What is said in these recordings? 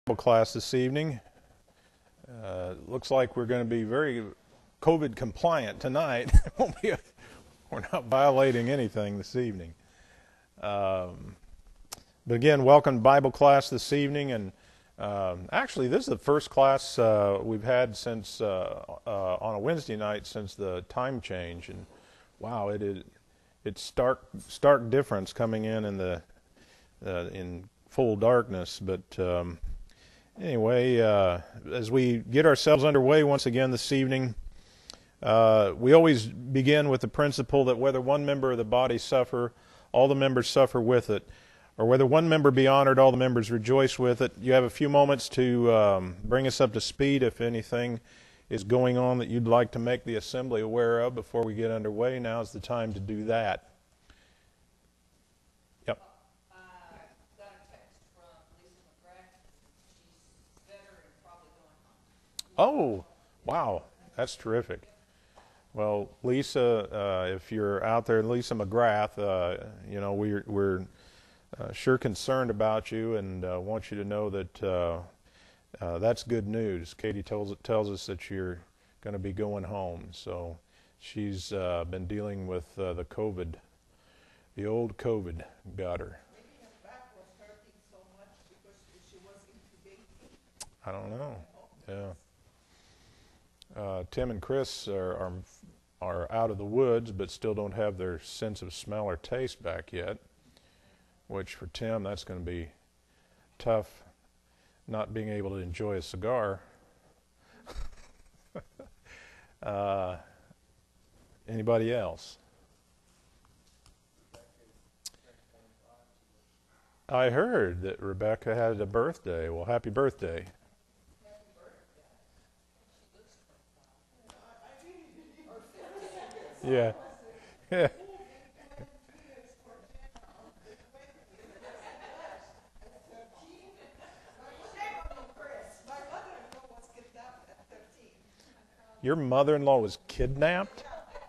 Class this evening. Looks like we're going to be very COVID compliant tonight. We're not violating anything this evening. But again, welcome to Bible class this evening. And actually, this is the first class we've had since on a Wednesday night since the time change. And wow, it's stark difference coming in the in full darkness. But anyway, as we get ourselves underway once again this evening, we always begin with the principle that whether one member of the body suffer, all the members suffer with it, or whether one member be honored, all the members rejoice with it. You have a few moments to bring us up to speed if anything is going on that you'd like to make the assembly aware of before we get underway. Now is the time to do that. Yep. Got a text from Lisa McGrath. She's better and probably going home. Oh, wow, that's terrific. Well, Lisa, if you're out there, Lisa McGrath, we're sure concerned about you and want you to know that that's good news. Katie tells us that you're going to be going home. So she's been dealing with the COVID, the old COVID got her. Maybe her back was hurting so much because she was intubated. I don't know. Yeah. Tim and Chris are out of the woods, but still don't have their sense of smell or taste back yet. Which for Tim, that's going to be tough, not being able to enjoy a cigar. Anybody else? I heard that Rebecca had a birthday. Well, happy birthday. Yeah. Yeah. Your mother-in-law was kidnapped?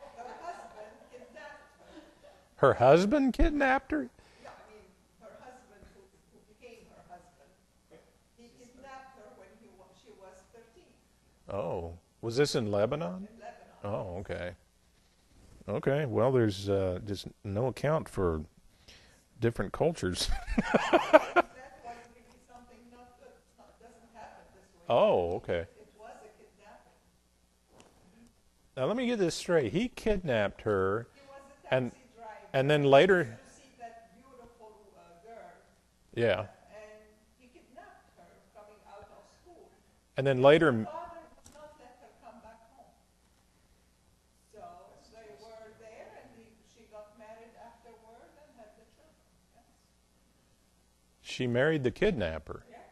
Her husband kidnapped her? Yeah, I mean, her husband who became her husband. He kidnapped her when she was 13. Oh, was this in Lebanon? In Lebanon. Oh, okay. Okay, well, there's just no account for different cultures. That's why maybe something not good doesn't happen this way. Oh, okay. It was a kidnapping. Now, let me get this straight. He kidnapped her, He was a taxi driver. and then later, To see that beautiful girl, yeah, and he kidnapped her coming out of school. and then later, Her father would not let her come back home. So they were there, and she got married afterward and had the children. Yes. she married the kidnapper. Yes.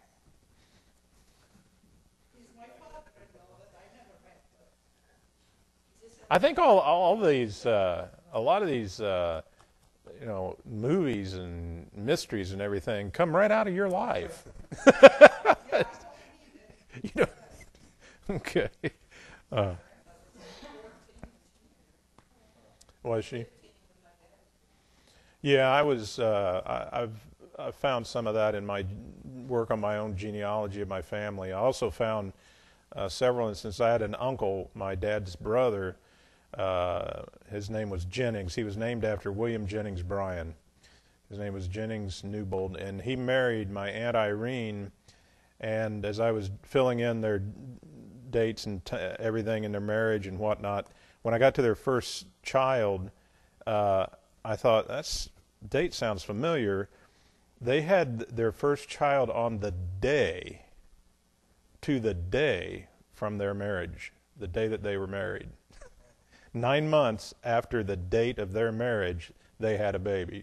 He's my father-in-law, but I never met her. I think all these, a lot of these, movies and mysteries and everything come right out of your life. You know, okay. Was she? Yeah, I was. I've found some of that in my work on my own genealogy of my family. I also found several instances. I had an uncle, my dad's brother. His name was Jennings. He was named after William Jennings Bryan. His name was Jennings Newbold, and he married my Aunt Irene. And as I was filling in their dates and everything in their marriage and whatnot, when I got to their first child, I thought, that date sounds familiar. They had their first child on the day from their marriage, the day that they were married. 9 months after the date of their marriage, they had a baby.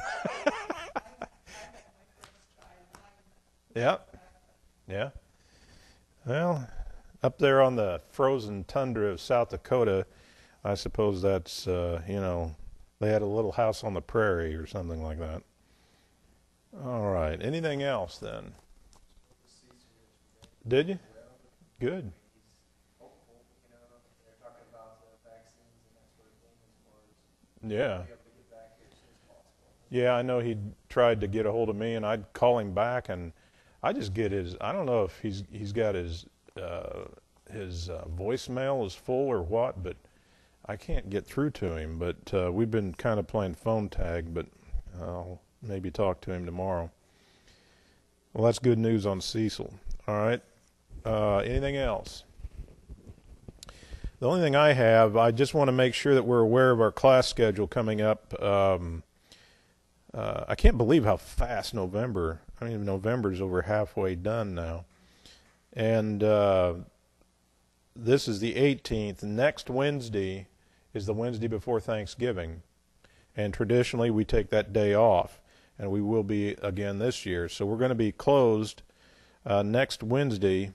Yeah. Yeah. Well, up there on the frozen tundra of South Dakota, I suppose that's, they had a little house on the prairie or something like that. All right. Anything else then? Did you? Good. Yeah. Yeah, I know he tried to get a hold of me, and I'd call him back, and I just get I don't know if he's got his voicemail is full or what, but I can't get through to him. But we've been kind of playing phone tag, but I'll maybe talk to him tomorrow. Well, that's good news on Cecil. All right. Anything else? The only thing I have, I just want to make sure that we're aware of our class schedule coming up. I can't believe how fast November's over halfway done now. And this is the 18th. Next Wednesday is the Wednesday before Thanksgiving. And traditionally we take that day off. And we will be again this year. So we're going to be closed next Wednesday.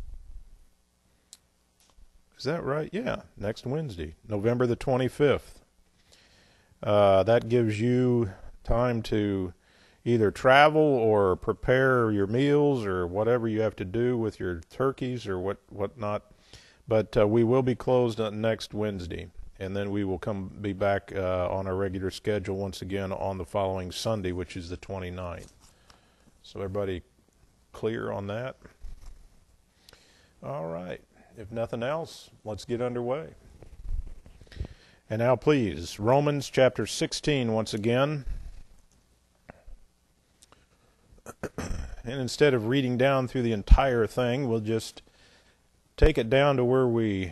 Is that right? Yeah, next Wednesday, November the 25th. That gives you time to either travel or prepare your meals or whatever you have to do with your turkeys or whatnot. But we will be closed next Wednesday, and then we will be back on our regular schedule once again on the following Sunday, which is the 29th. So everybody clear on that? All right. If nothing else, let's get underway. And now, please, Romans chapter 16 once again. And instead of reading down through the entire thing, we'll just take it down to where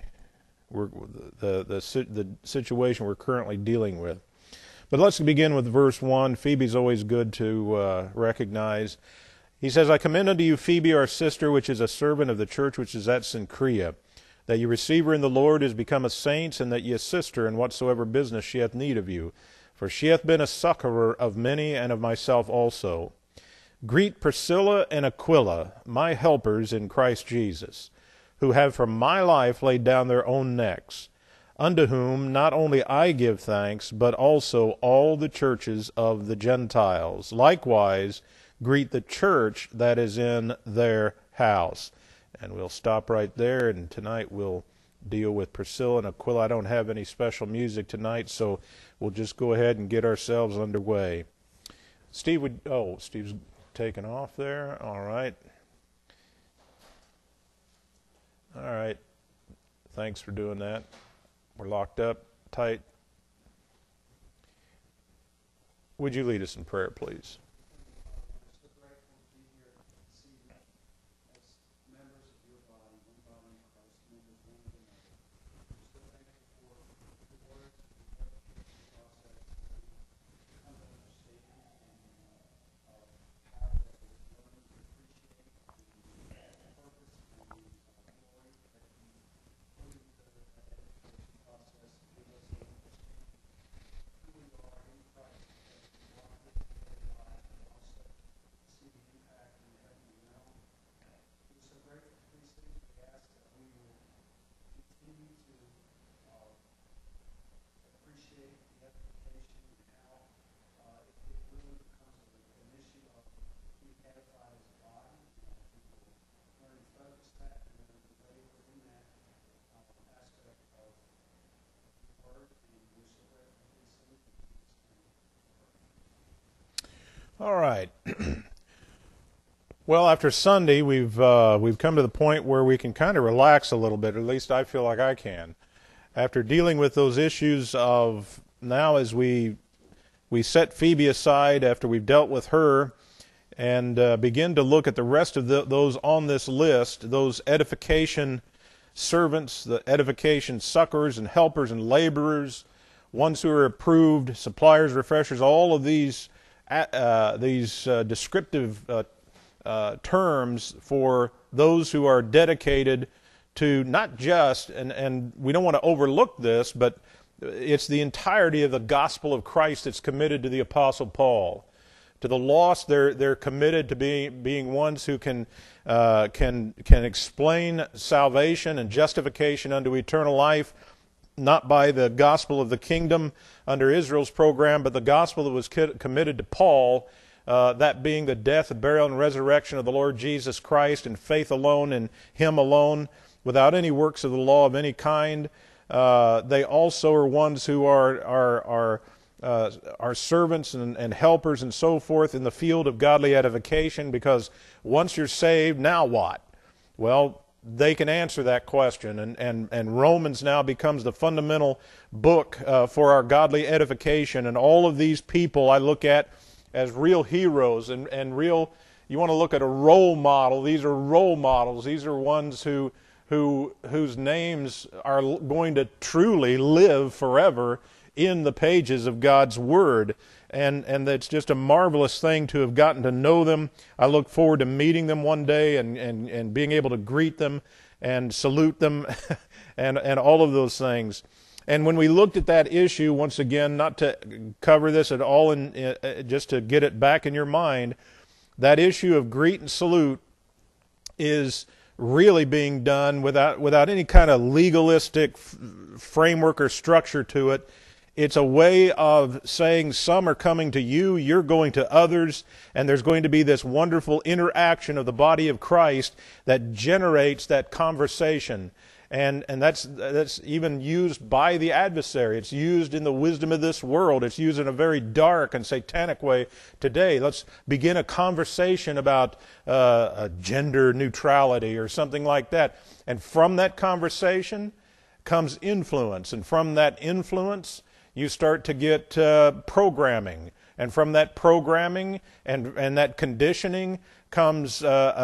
the situation we're currently dealing with. But let's begin with verse 1. Phoebe's always good to recognize. He says, I commend unto you Phoebe, our sister, which is a servant of the church which is at Cenchrea, that ye receive her in the Lord is become a saint, and that ye assist her in whatsoever business she hath need of you. For she hath been a succorer of many, and of myself also. Greet Priscilla and Aquila, my helpers in Christ Jesus, who have for my life laid down their own necks, unto whom not only I give thanks, but also all the churches of the Gentiles. Likewise, greet the church that is in their house. And we'll stop right there, and tonight we'll deal with Priscilla and Aquila. I don't have any special music tonight, so we'll just go ahead and get ourselves underway. Steve's taken off there. All right. All right. Thanks for doing that. We're locked up tight. Would you lead us in prayer, please? All right. Well, after Sunday, we've come to the point where we can kind of relax a little bit. At least I feel like I can. After dealing with those issues of now, as we set Phoebe aside after we've dealt with her, and begin to look at the rest of those on this list, those edification servants, the edification suckers and helpers and laborers, ones who are approved, suppliers, refreshers, all of these descriptive terms for those who are dedicated to not just, and we don't want to overlook this, but it's the entirety of the gospel of Christ that's committed to the Apostle Paul. To the lost, they're committed to being ones who can explain salvation and justification unto eternal life, not by the gospel of the kingdom under Israel's program, but the gospel that was committed to Paul, that being the death, burial, and resurrection of the Lord Jesus Christ, and faith alone in Him alone, without any works of the law of any kind. They also are ones who are our servants and helpers and so forth in the field of godly edification, because once you're saved, now what? Well, they can answer that question, and Romans now becomes the fundamental book for our godly edification, and all of these people I look at as real heroes and real, you want to look at a role model, these are role models, these are ones whose names are going to truly live forever in the pages of God's Word. And it's just a marvelous thing to have gotten to know them. I look forward to meeting them one day and being able to greet them and salute them and all of those things. And when we looked at that issue, once again, not to cover this at all, just to get it back in your mind, that issue of greet and salute is really being done without any kind of legalistic framework or structure to it. It's a way of saying some are coming to you, you're going to others, and there's going to be this wonderful interaction of the body of Christ that generates that conversation. And that's even used by the adversary. It's used in the wisdom of this world. It's used in a very dark and satanic way today. Let's begin a conversation about gender neutrality or something like that. And from that conversation comes influence. And from that influence, you start to get programming. And from that programming and that conditioning comes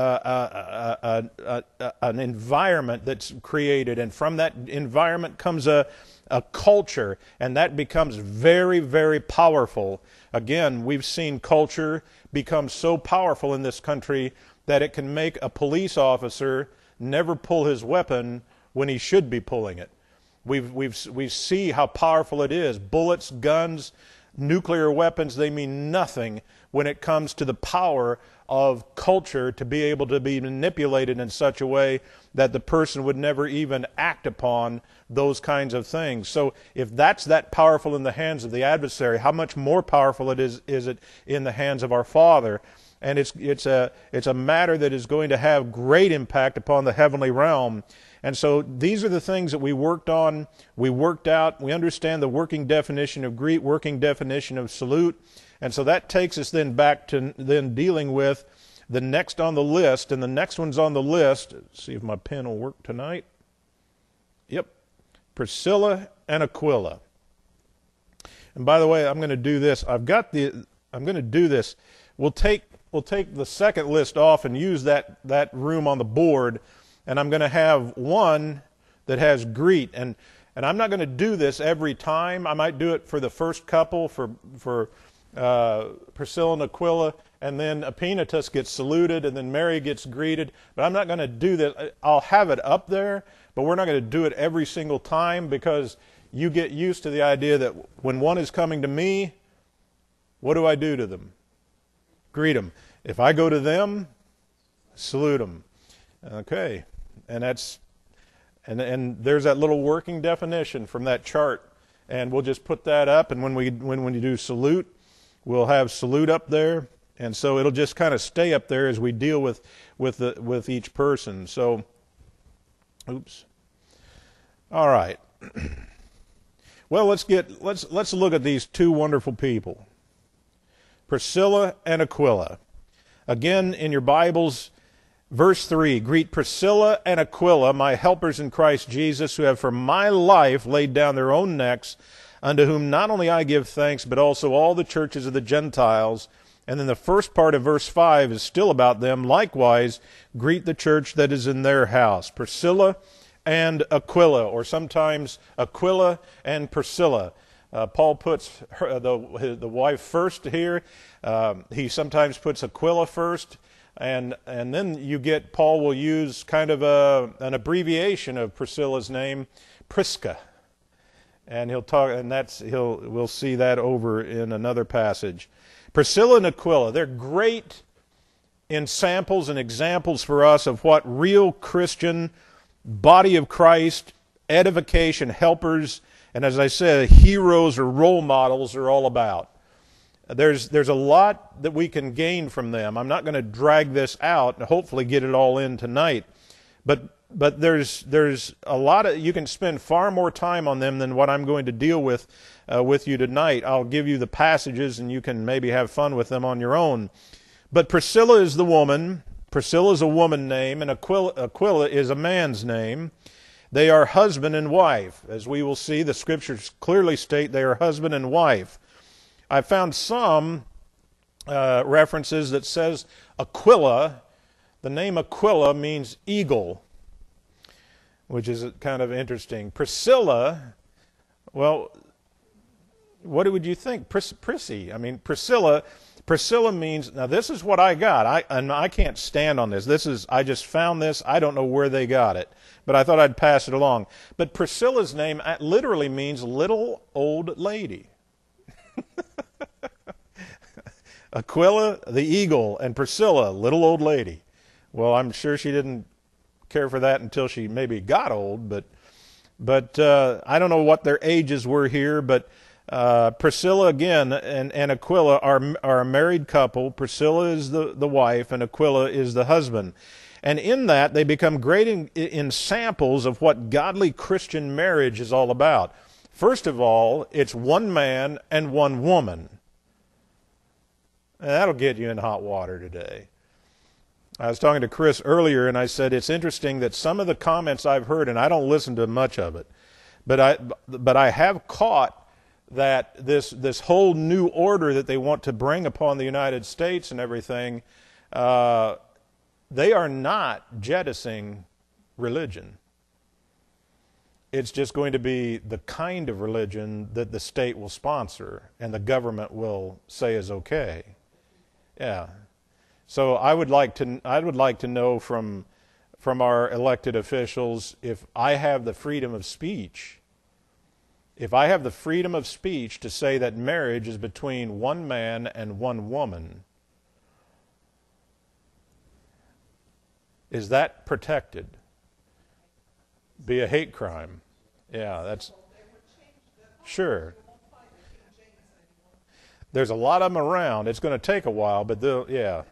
an environment that's created. And from that environment comes a culture. And that becomes very, very powerful. Again, we've seen culture become so powerful in this country that it can make a police officer never pull his weapon when he should be pulling it. We see how powerful it is. Bullets, guns, nuclear weapons, they mean nothing when it comes to the power of culture to be able to be manipulated in such a way that the person would never even act upon those kinds of things. So if that's that powerful in the hands of the adversary, how much more powerful is it in the hands of our Father? And it's a matter that is going to have great impact upon the heavenly realm. And so these are the things that we worked on, we worked out, we understand the working definition of greet, working definition of salute. And so that takes us then back to then dealing with the next on the list, and the next one's on the list. Let's see if my pen will work tonight. Yep, Priscilla and Aquila. And by the way, I'm going to do this. I'm going to do this. We'll take the second list off and use that room on the board. And I'm going to have one that has greet. And I'm not going to do this every time. I might do it for the first couple, for Priscilla and Aquila, and then Epenetus gets saluted, and then Mary gets greeted. But I'm not going to do this. I'll have it up there, but we're not going to do it every single time, because you get used to the idea that when one is coming to me, what do I do to them? Greet them. If I go to them, salute them. Okay. And there's that little working definition from that chart, and we'll just put that up. And when you do salute, we'll have salute up there, and so it'll just kind of stay up there as we deal with each person. So, oops. All right. Well, let's look at these two wonderful people, Priscilla and Aquila. Again, in your Bibles. Verse 3, greet Priscilla and Aquila, my helpers in Christ Jesus, who have for my life laid down their own necks, unto whom not only I give thanks, but also all the churches of the Gentiles. And then the first part of verse 5 is still about them. Likewise, greet the church that is in their house. Priscilla and Aquila, or sometimes Aquila and Priscilla. Paul puts the wife first here. He sometimes puts Aquila first. And then you get, Paul will use kind of an abbreviation of Priscilla's name, Prisca. And we'll see that over in another passage. Priscilla and Aquila, they're great in samples and examples for us of what real Christian body of Christ, edification, helpers, and as I said, heroes or role models are all about. There's a lot that we can gain from them. I'm not going to drag this out and hopefully get it all in tonight. But there's a lot of, you can spend far more time on them than what I'm going to deal with you tonight. I'll give you the passages and you can maybe have fun with them on your own. But Priscilla is the woman. Priscilla is a woman name, and Aquila is a man's name. They are husband and wife. As we will see, the scriptures clearly state they are husband and wife. I found some references that says Aquila. The name Aquila means eagle, which is kind of interesting. Priscilla, well, what would you think? Prissy. I mean, Priscilla means, now this is what I got. I can't stand on this. I just found this. I don't know where they got it, but I thought I'd pass it along. But Priscilla's name literally means little old lady. Aquila, the eagle, and Priscilla, little old lady. Well, I'm sure she didn't care for that until she maybe got old, but I don't know what their ages were here, but Priscilla again and Aquila are a married couple. Priscilla is the wife and Aquila is the husband. And in that, they become great in samples of what godly Christian marriage is all about. First of all, it's one man and one woman. And that'll get you in hot water today. I was talking to Chris earlier, and I said it's interesting that some of the comments I've heard, and I don't listen to much of it, but I have caught that this whole new order that they want to bring upon the United States and everything, they are not jettisoning religion. It's just going to be the kind of religion that the state will sponsor and the government will say is okay. Yeah. So I would like to know from our elected officials, if I have the freedom of speech, to say that marriage is between one man and one woman, is that protected? Be a hate crime. Yeah, that's sure. There's a lot of them around. It's going to take a while, but yeah.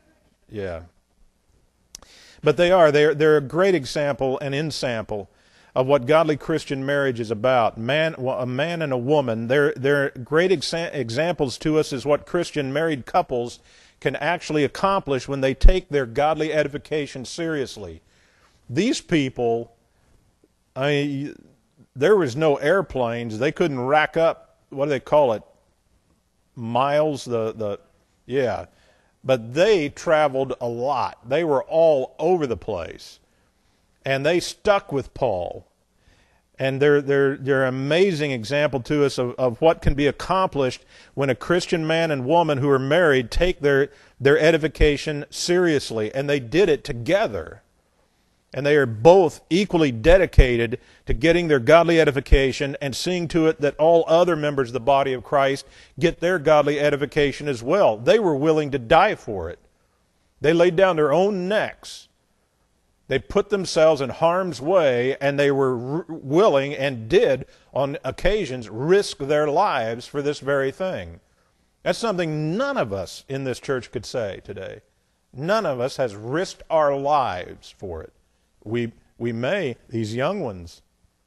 But they're a great example and ensample of what godly Christian marriage is about. A man and a woman. They're great examples to us as what Christian married couples can actually accomplish when they take their godly edification seriously. These people, there was no airplanes. They couldn't rack up, what do they call it, miles, yeah. But they traveled a lot. They were all over the place. And they stuck with Paul. And they're an amazing example to us of what can be accomplished when a Christian man and woman who are married take their edification seriously. And they did it together. And they are both equally dedicated to getting their godly edification and seeing to it that all other members of the body of Christ get their godly edification as well. They were willing to die for it. They laid down their own necks. They put themselves in harm's way, and they were willing and did, on occasions, risk their lives for this very thing. That's something none of us in this church could say today. None of us has risked our lives for it. We may, these young ones,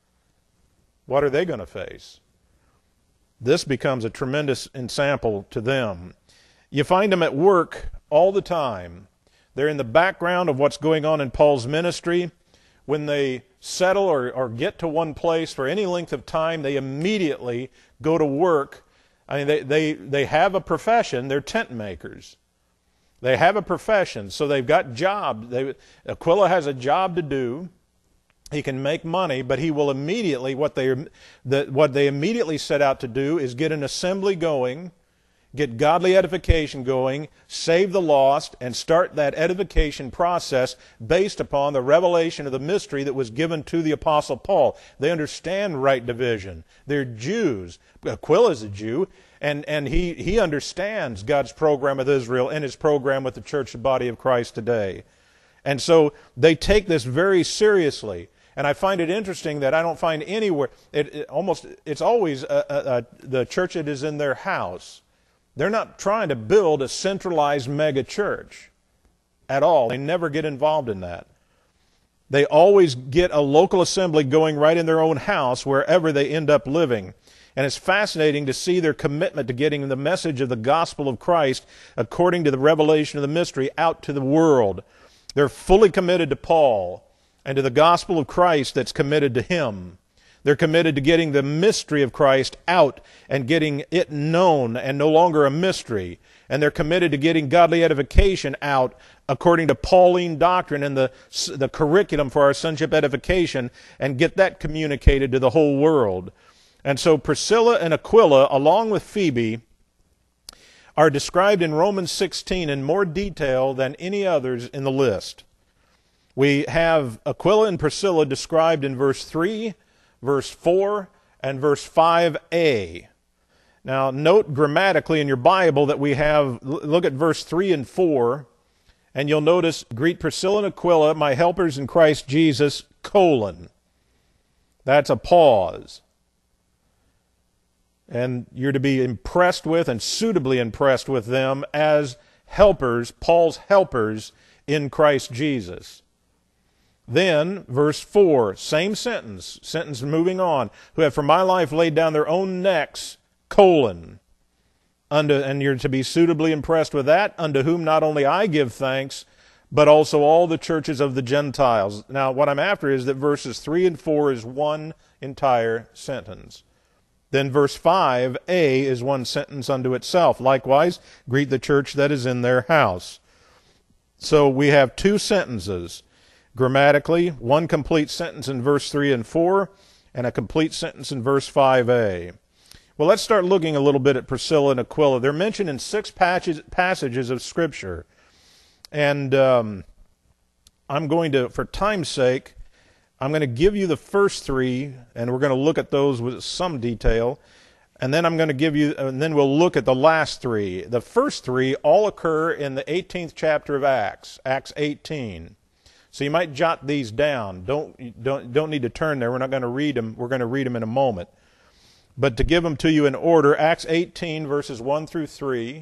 what are they going to face? This becomes a tremendous ensample to them. You find them at work all the time. They're in the background of what's going on in Paul's ministry. When they settle or get to one place for any length of time, they immediately go to work. I mean, they have a profession. They're tent makers. They have a profession, so they've got jobs. Aquila has a job to do. He can make money, but he will immediately, what they immediately set out to do is get an assembly going, get godly edification going, save the lost, and start that edification process based upon the revelation of the mystery that was given to the Apostle Paul. They understand right division. They're Jews. Aquila's a Jew. And he understands God's program with Israel and his program with the church, the body of Christ today. And so they take this very seriously. And I find it interesting that I don't find anywhere, it's always the church that is in their house. They're not trying to build a centralized mega church at all. They never get involved in that. They always get a local assembly going right in their own house wherever they end up living. And it's fascinating to see their commitment to getting the message of the gospel of Christ according to the revelation of the mystery out to the world. They're fully committed to Paul and to the gospel of Christ that's committed to him. They're committed to getting the mystery of Christ out and getting it known and no longer a mystery. And they're committed to getting godly edification out according to Pauline doctrine and the curriculum for our sonship edification, and get that communicated to the whole world. And so Priscilla and Aquila, along with Phoebe, are described in Romans 16 in more detail than any others in the list. We have Aquila and Priscilla described in verse 3, verse 4, and verse 5a. Now, note grammatically in your Bible that we have, look at verse 3 and 4, and you'll notice, greet Priscilla and Aquila, my helpers in Christ Jesus, colon. That's a pause. And you're to be impressed with and suitably impressed with them as helpers, Paul's helpers in Christ Jesus. Then, verse 4, same sentence moving on, who have for my life laid down their own necks, colon. And you're to be suitably impressed with that, unto whom not only I give thanks, but also all the churches of the Gentiles. Now, what I'm after is that verses 3 and 4 is one entire sentence. Then verse 5a is one sentence unto itself. Likewise, greet the church that is in their house. So we have two sentences. Grammatically, one complete sentence in verse 3 and 4, and a complete sentence in verse 5a. Well, let's start looking a little bit at Priscilla and Aquila. They're mentioned in 6 passages of Scripture. And I'm going to, for time's sake, I'm going to give you the first 3, and we're going to look at those with some detail. And then then we'll look at the last 3. The first 3 all occur in the 18th chapter of Acts, Acts 18. So you might jot these down. Don't need to turn there. We're not going to read them. We're going to read them in a moment. But to give them to you in order, Acts 18, verses 1 through 3.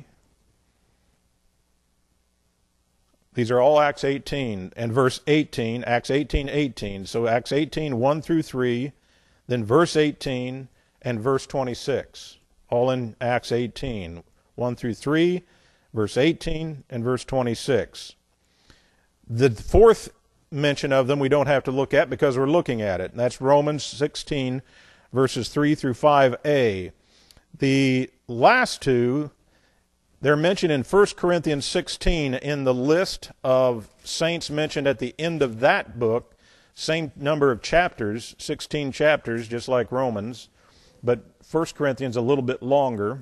These are all Acts 18 and verse 18, Acts 18:18. So Acts 18, 1 through 3, then verse 18 and verse 26. All in Acts 18, 1 through 3, verse 18 and verse 26. The fourth mention of them we don't have to look at because we're looking at it. And that's Romans 16, verses 3 through 5a. The last 2, they're mentioned in 1 Corinthians 16 in the list of saints mentioned at the end of that book. Same number of chapters, 16 chapters, just like Romans, but 1 Corinthians a little bit longer.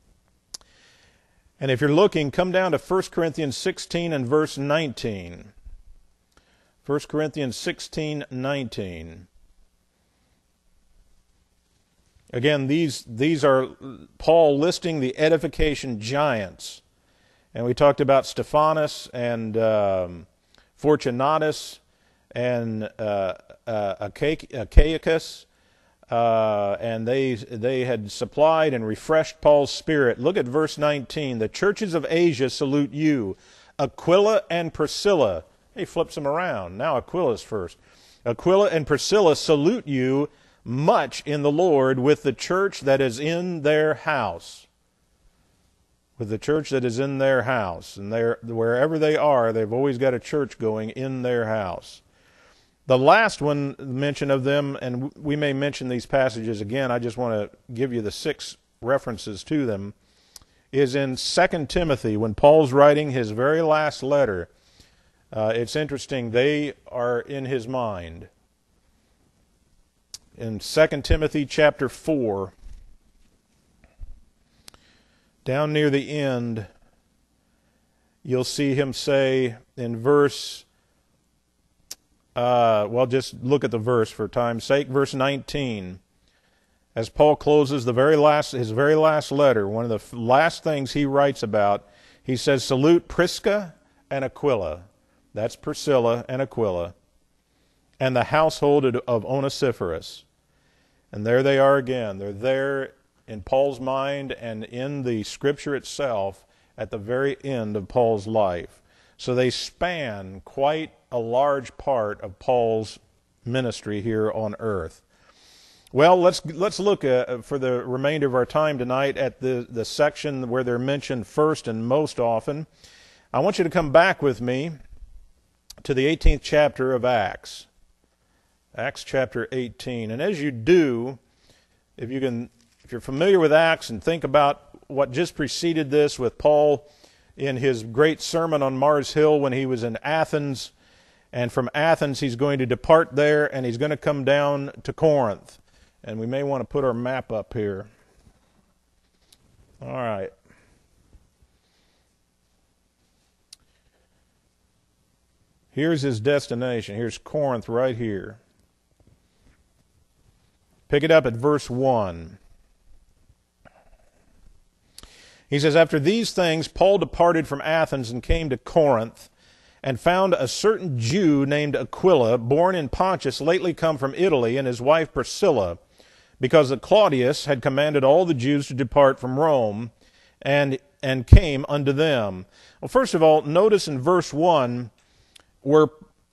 And if you're looking, come down to 1 Corinthians 16 and verse 19. 1 Corinthians 16:19. Again, these are Paul listing the edification giants. And we talked about Stephanus and Fortunatus and Achaicus. And they had supplied and refreshed Paul's spirit. Look at verse 19. The churches of Asia salute you. Aquila and Priscilla. He flips them around. Now Aquila's first. Aquila and Priscilla salute you much in the Lord with the church that is in their house. With the church that is in their house. And wherever they are, they've always got a church going in their house. The last one mention of them, and we may mention these passages again, I just want to give you the 6 references to them, is in 2 Timothy, when Paul's writing his very last letter. It's interesting, they are in his mind. In 2 Timothy chapter 4, down near the end, you'll see him say in verse, just look at the verse for time's sake, verse 19. As Paul closes his very last letter, one of the last things he writes about, he says, salute Prisca and Aquila. That's Priscilla and Aquila. And the household of Onesiphorus. And there they are again. They're there in Paul's mind and in the Scripture itself at the very end of Paul's life. So they span quite a large part of Paul's ministry here on earth. Well, let's look for the remainder of our time tonight at the section where they're mentioned first and most often. I want you to come back with me to the 18th chapter of Acts. Acts chapter 18. And as you do, if you're familiar with Acts and think about what just preceded this with Paul in his great sermon on Mars Hill when he was in Athens, and from Athens he's going to depart there and he's going to come down to Corinth. And we may want to put our map up here. All right. Here's his destination. Here's Corinth right here. Pick it up at verse 1. He says, "After these things, Paul departed from Athens and came to Corinth, and found a certain Jew named Aquila, born in Pontus, lately come from Italy, and his wife Priscilla, because that Claudius had commanded all the Jews to depart from Rome, and came unto them." Well, first of all, notice in verse 1 where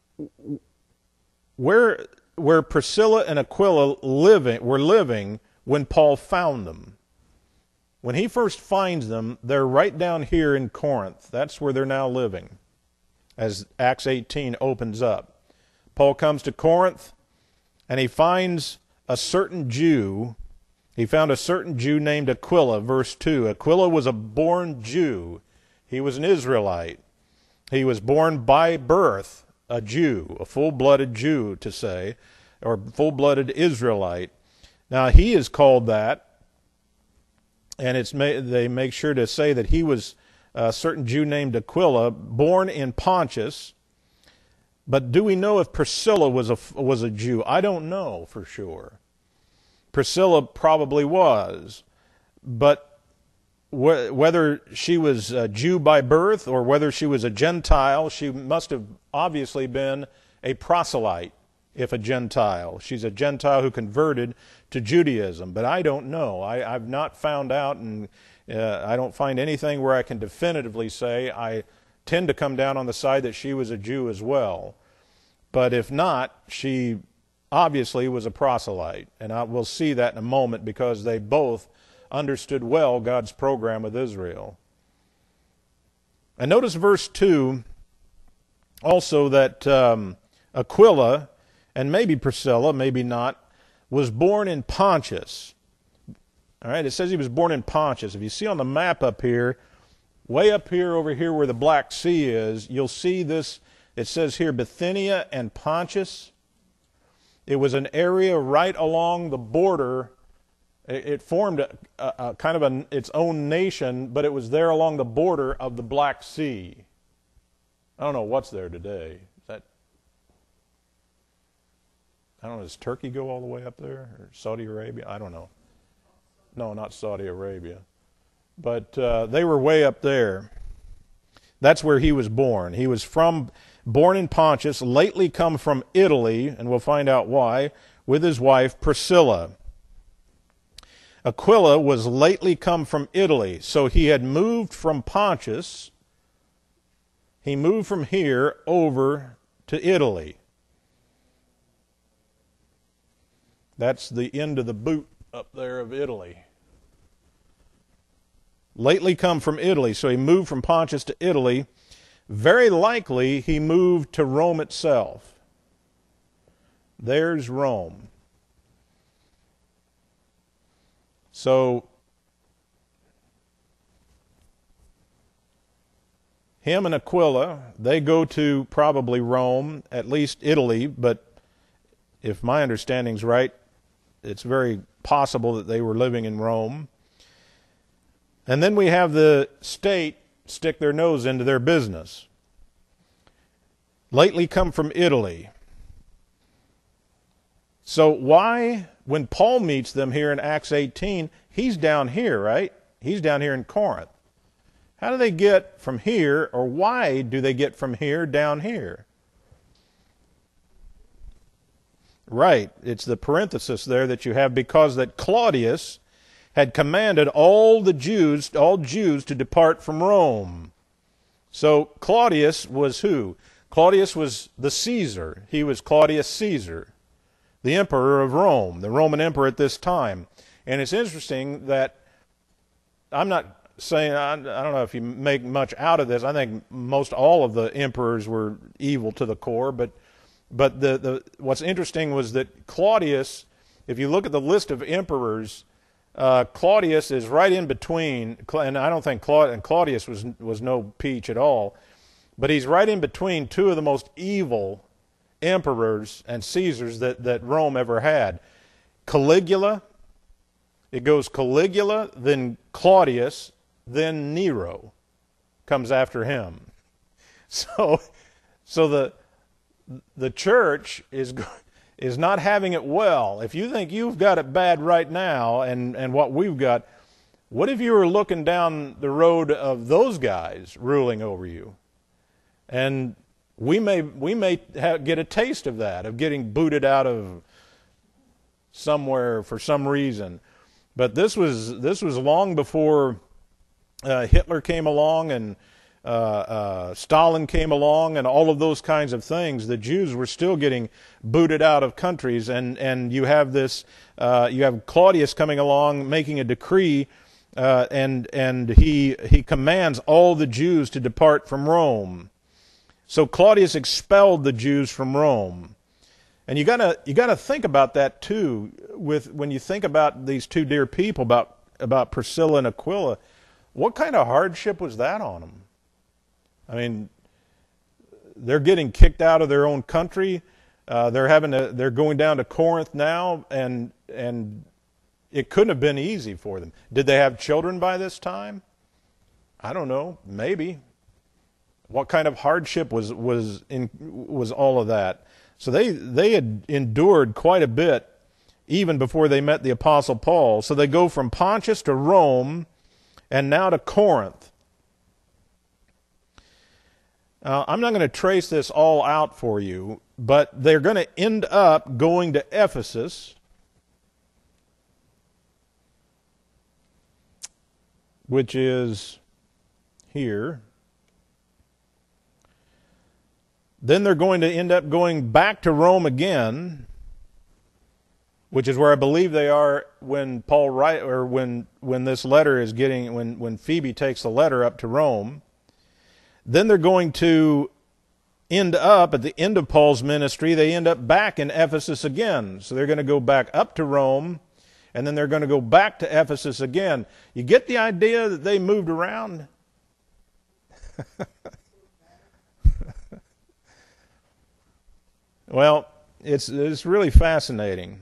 Priscilla and Aquila were living when Paul found them. When he first finds them, they're right down here in Corinth. That's where they're now living, as Acts 18 opens up. Paul comes to Corinth, and he finds a certain Jew. He found a certain Jew named Aquila, verse 2. Aquila was a born Jew. He was an Israelite. He was born by birth a Jew, a full-blooded Jew to say, or full-blooded Israelite. Now he is called that, and they make sure to say that he was a certain Jew named Aquila, born in Pontus. But do we know if Priscilla was a Jew? I don't know for sure. Priscilla probably was, but whether she was a Jew by birth or whether she was a Gentile, she must have obviously been a proselyte, if a Gentile. She's a Gentile who converted to Judaism, but I don't know. I've not found out, and I don't find anything where I can definitively say. I tend to come down on the side that she was a Jew as well. But if not, she obviously was a proselyte, and we'll see that in a moment because they both understood well God's program with Israel. And notice verse 2 also that Aquila, and maybe Priscilla, maybe not, was born in Pontus. All right, it says he was born in Pontus. If you see on the map up here, way up here over here where the Black Sea is, you'll see this. It says here Bithynia and Pontus. It was an area right along the border. It formed a kind of its own nation, but it was there along the border of the Black Sea. I don't know what's there today. I don't know, does Turkey go all the way up there? Or Saudi Arabia? I don't know. No, not Saudi Arabia. But they were way up there. That's where he was born. He was born in Pontus, lately come from Italy, and we'll find out why, with his wife Priscilla. Aquila was lately come from Italy, so he had moved from Pontus. He moved from here over to Italy. That's the end of the boot up there of Italy. Lately come from Italy, so he moved from Pontus to Italy. Very likely he moved to Rome itself. There's Rome. So him and Aquila, they go to probably Rome, at least Italy, but if my understanding's right, it's very possible that they were living in Rome. And then we have the state stick their nose into their business. Lately come from Italy. So why, when Paul meets them here in Acts 18, he's down here, right? He's down here in Corinth. How do they get from here, or why do they get from here down here? Right, it's the parenthesis there that you have, because that Claudius had commanded all Jews to depart from Rome. So Claudius was who? Claudius was the Caesar. He was Claudius Caesar, the emperor of Rome, the Roman emperor at this time. And it's interesting that I'm not saying, I don't know if you make much out of this. I think most all of the emperors were evil to the core, but what's interesting was that Claudius, if you look at the list of emperors, Claudius is right in between, and I don't think Claudius was no peach at all, but he's right in between two of the most evil emperors and Caesars that Rome ever had. Caligula, it goes Caligula, then Claudius, then Nero comes after him. So the church is not having it well. If you think you've got it bad right now and what we've got, what if you were looking down the road of those guys ruling over you? And we may get a taste of that, of getting booted out of somewhere for some reason. But this was long before Hitler came along and Stalin came along and all of those kinds of things. The Jews were still getting booted out of countries, and you have this, you have Claudius coming along making a decree, and he commands all the Jews to depart from Rome. So Claudius expelled the Jews from Rome. And you gotta think about that too, when you think about these two dear people, about Priscilla and Aquila. What kind of hardship was that on them? I mean, they're getting kicked out of their own country. They're going down to Corinth now, and it couldn't have been easy for them. Did they have children by this time? I don't know. Maybe. What kind of hardship was all of that? So they had endured quite a bit even before they met the Apostle Paul. So they go from Pontus to Rome and now to Corinth. I'm not going to trace this all out for you, but they're going to end up going to Ephesus, which is here. Then they're going to end up going back to Rome again, which is where I believe they are when Paul when this letter is getting, when Phoebe takes the letter up to Rome. Then they're going to end up at the end of Paul's ministry. They end up back in Ephesus again. So they're going to go back up to Rome, and then they're going to go back to Ephesus again. You get the idea that they moved around? Well, it's really fascinating,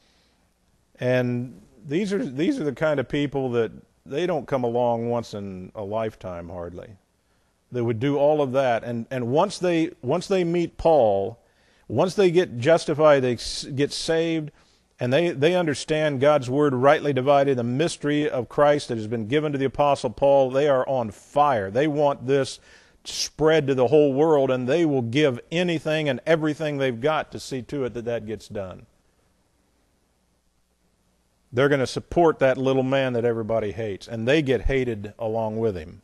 and these are the kind of people that they don't come along once in a lifetime hardly. They would do all of that, and once they meet Paul, once they get justified, they get saved, and they understand God's word rightly divided, the mystery of Christ that has been given to the Apostle Paul. They are on fire. They want this spread to the whole world, and they will give anything and everything they've got to see to it that gets done. They're going to support that little man that everybody hates, and they get hated along with him.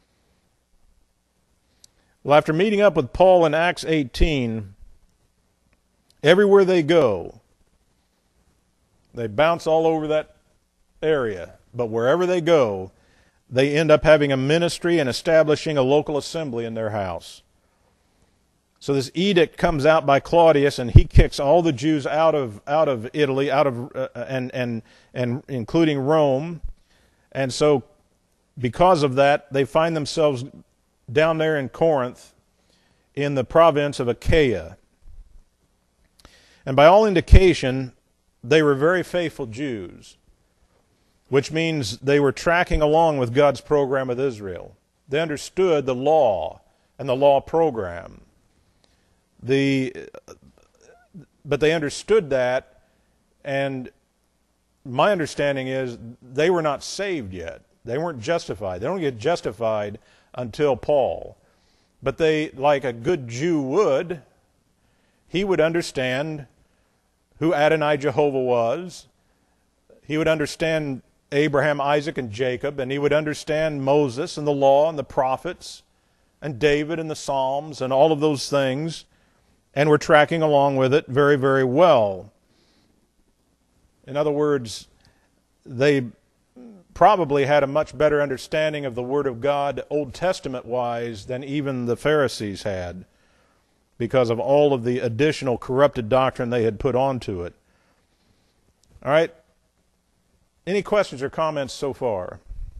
Well, after meeting up with Paul in Acts 18, everywhere they go, they bounce all over that area, but wherever they go, they end up having a ministry and establishing a local assembly in their house. So this edict comes out by Claudius, and he kicks all the Jews out of Italy, and including Rome. And so, because of that, they find themselves down there in Corinth, in the province of Achaia. And by all indication, they were very faithful Jews, which means they were tracking along with God's program with Israel. They understood the law and the law program. But they understood that, and my understanding is they were not saved yet. They weren't justified. They don't get justified until Paul. But they, like a good Jew would, he would understand who Adonai Jehovah was. He would understand Abraham, Isaac, and Jacob, and he would understand Moses and the law and the prophets, and David and the Psalms and all of those things, and were tracking along with it very, very well. In other words, they probably had a much better understanding of the Word of God Old Testament-wise than even the Pharisees had, because of all of the additional corrupted doctrine they had put onto it. All right? Any questions or comments so far?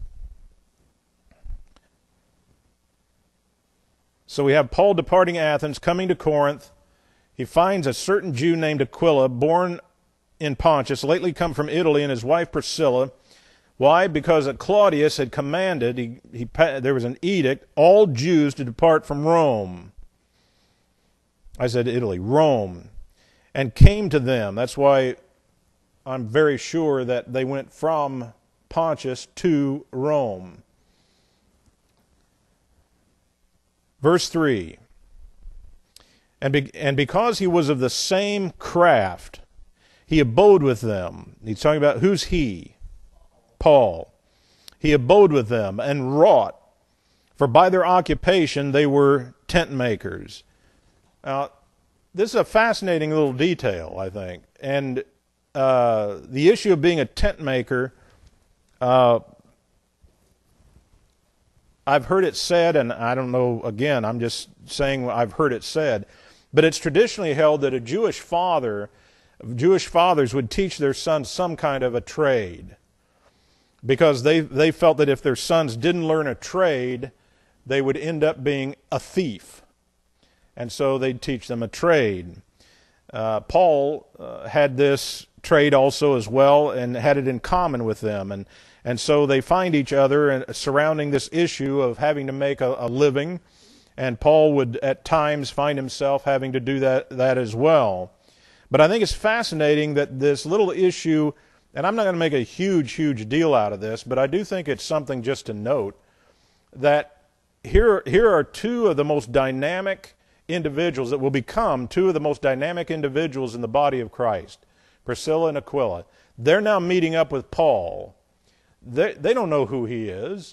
So we have Paul departing Athens, coming to Corinth. He finds a certain Jew named Aquila, born in Pontus, lately come from Italy, and his wife Priscilla. Why? Because Claudius had commanded, there was an edict, all Jews to depart from Rome. I said Italy, Rome, and came to them. That's why I'm very sure that they went from Pontus to Rome. Verse 3, and because he was of the same craft, he abode with them. He's talking about who's he? Paul. He abode with them and wrought, for by their occupation they were tent makers. Now, this is a fascinating little detail, I think. And the issue of being a tent maker, I've heard it said, and I don't know, again, I'm just saying I've heard it said, but it's traditionally held that Jewish fathers would teach their sons some kind of a trade, because they felt that if their sons didn't learn a trade, they would end up being a thief. And so they'd teach them a trade. Paul had this trade also as well, and had it in common with them. And so they find each other surrounding this issue of having to make a living, and Paul would at times find himself having to do that as well. But I think it's fascinating that this little issue, and I'm not going to make a huge deal out of this, but I do think it's something just to note, that here are two of the most dynamic individuals that will become two of the most dynamic individuals in the body of Christ, Priscilla and Aquila. They're now meeting up with Paul. They don't know who he is.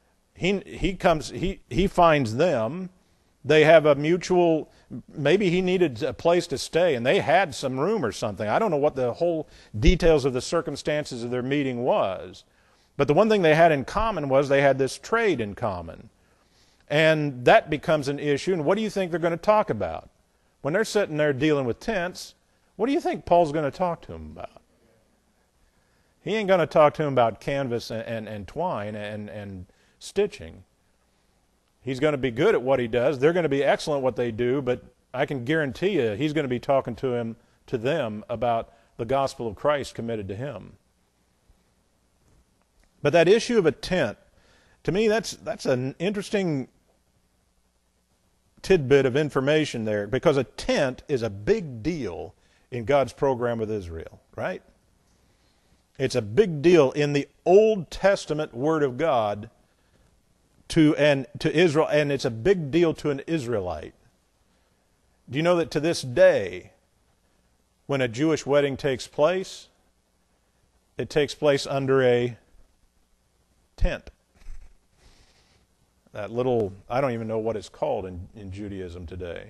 He finds them. They have a mutual, maybe he needed a place to stay, and they had some room or something. I don't know what the whole details of the circumstances of their meeting was. But the one thing they had in common was they had this trade in common. And that becomes an issue. And what do you think they're going to talk about? When they're sitting there dealing with tents, what do you think Paul's going to talk to them about? He ain't going to talk to them about canvas and twine and stitching. He's going to be good at what he does. They're going to be excellent at what they do, but I can guarantee you he's going to be talking to them about the gospel of Christ committed to him. But that issue of a tent, to me, that's an interesting tidbit of information there, because a tent is a big deal in God's program with Israel, right? It's a big deal in the Old Testament Word of God to Israel, and it's a big deal to an Israelite. Do you know that to this day, when a Jewish wedding takes place, it takes place under a tent? That little, I don't even know what it's called in Judaism today.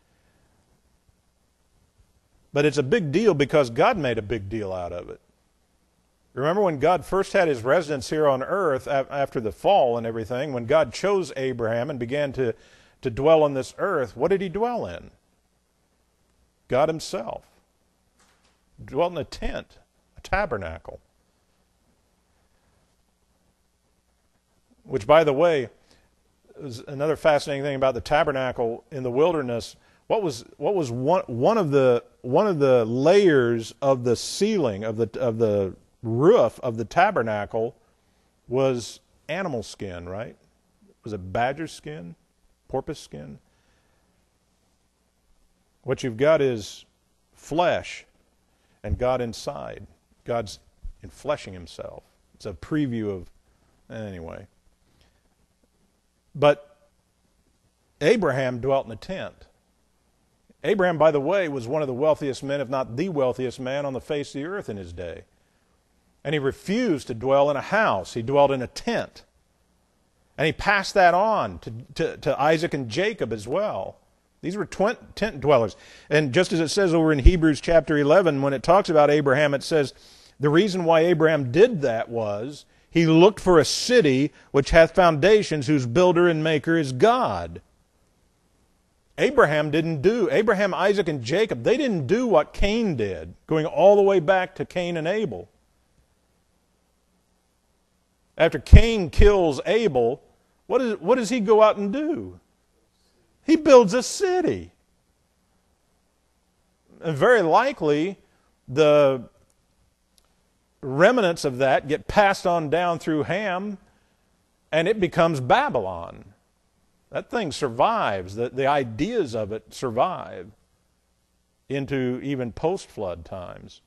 But it's a big deal because God made a big deal out of it. Remember when God first had his residence here on earth after the fall and everything, when God chose Abraham and began to dwell on this earth, what did he dwell in? God himself. He dwelt in a tent, a tabernacle. Which, by the way, is another fascinating thing about the tabernacle in the wilderness. What was one of the layers of the ceiling of the roof of the tabernacle was animal skin, right? Was it badger skin? Porpoise skin? What you've got is flesh and God inside. God's enfleshing himself. It's a preview of, anyway. But Abraham dwelt in a tent. Abraham, by the way, was one of the wealthiest men, if not the wealthiest man on the face of the earth in his day. And he refused to dwell in a house. He dwelt in a tent. And he passed that on to Isaac and Jacob as well. These were tent dwellers. And just as it says over in Hebrews chapter 11, when it talks about Abraham, it says, the reason why Abraham did that was he looked for a city which hath foundations, whose builder and maker is God. Abraham, Isaac, and Jacob, they didn't do what Cain did, going all the way back to Cain and Abel. After Cain kills Abel, what does he go out and do? He builds a city. And very likely, the remnants of that get passed on down through Ham, and it becomes Babylon. That thing survives. The ideas of it survive into even post-flood times.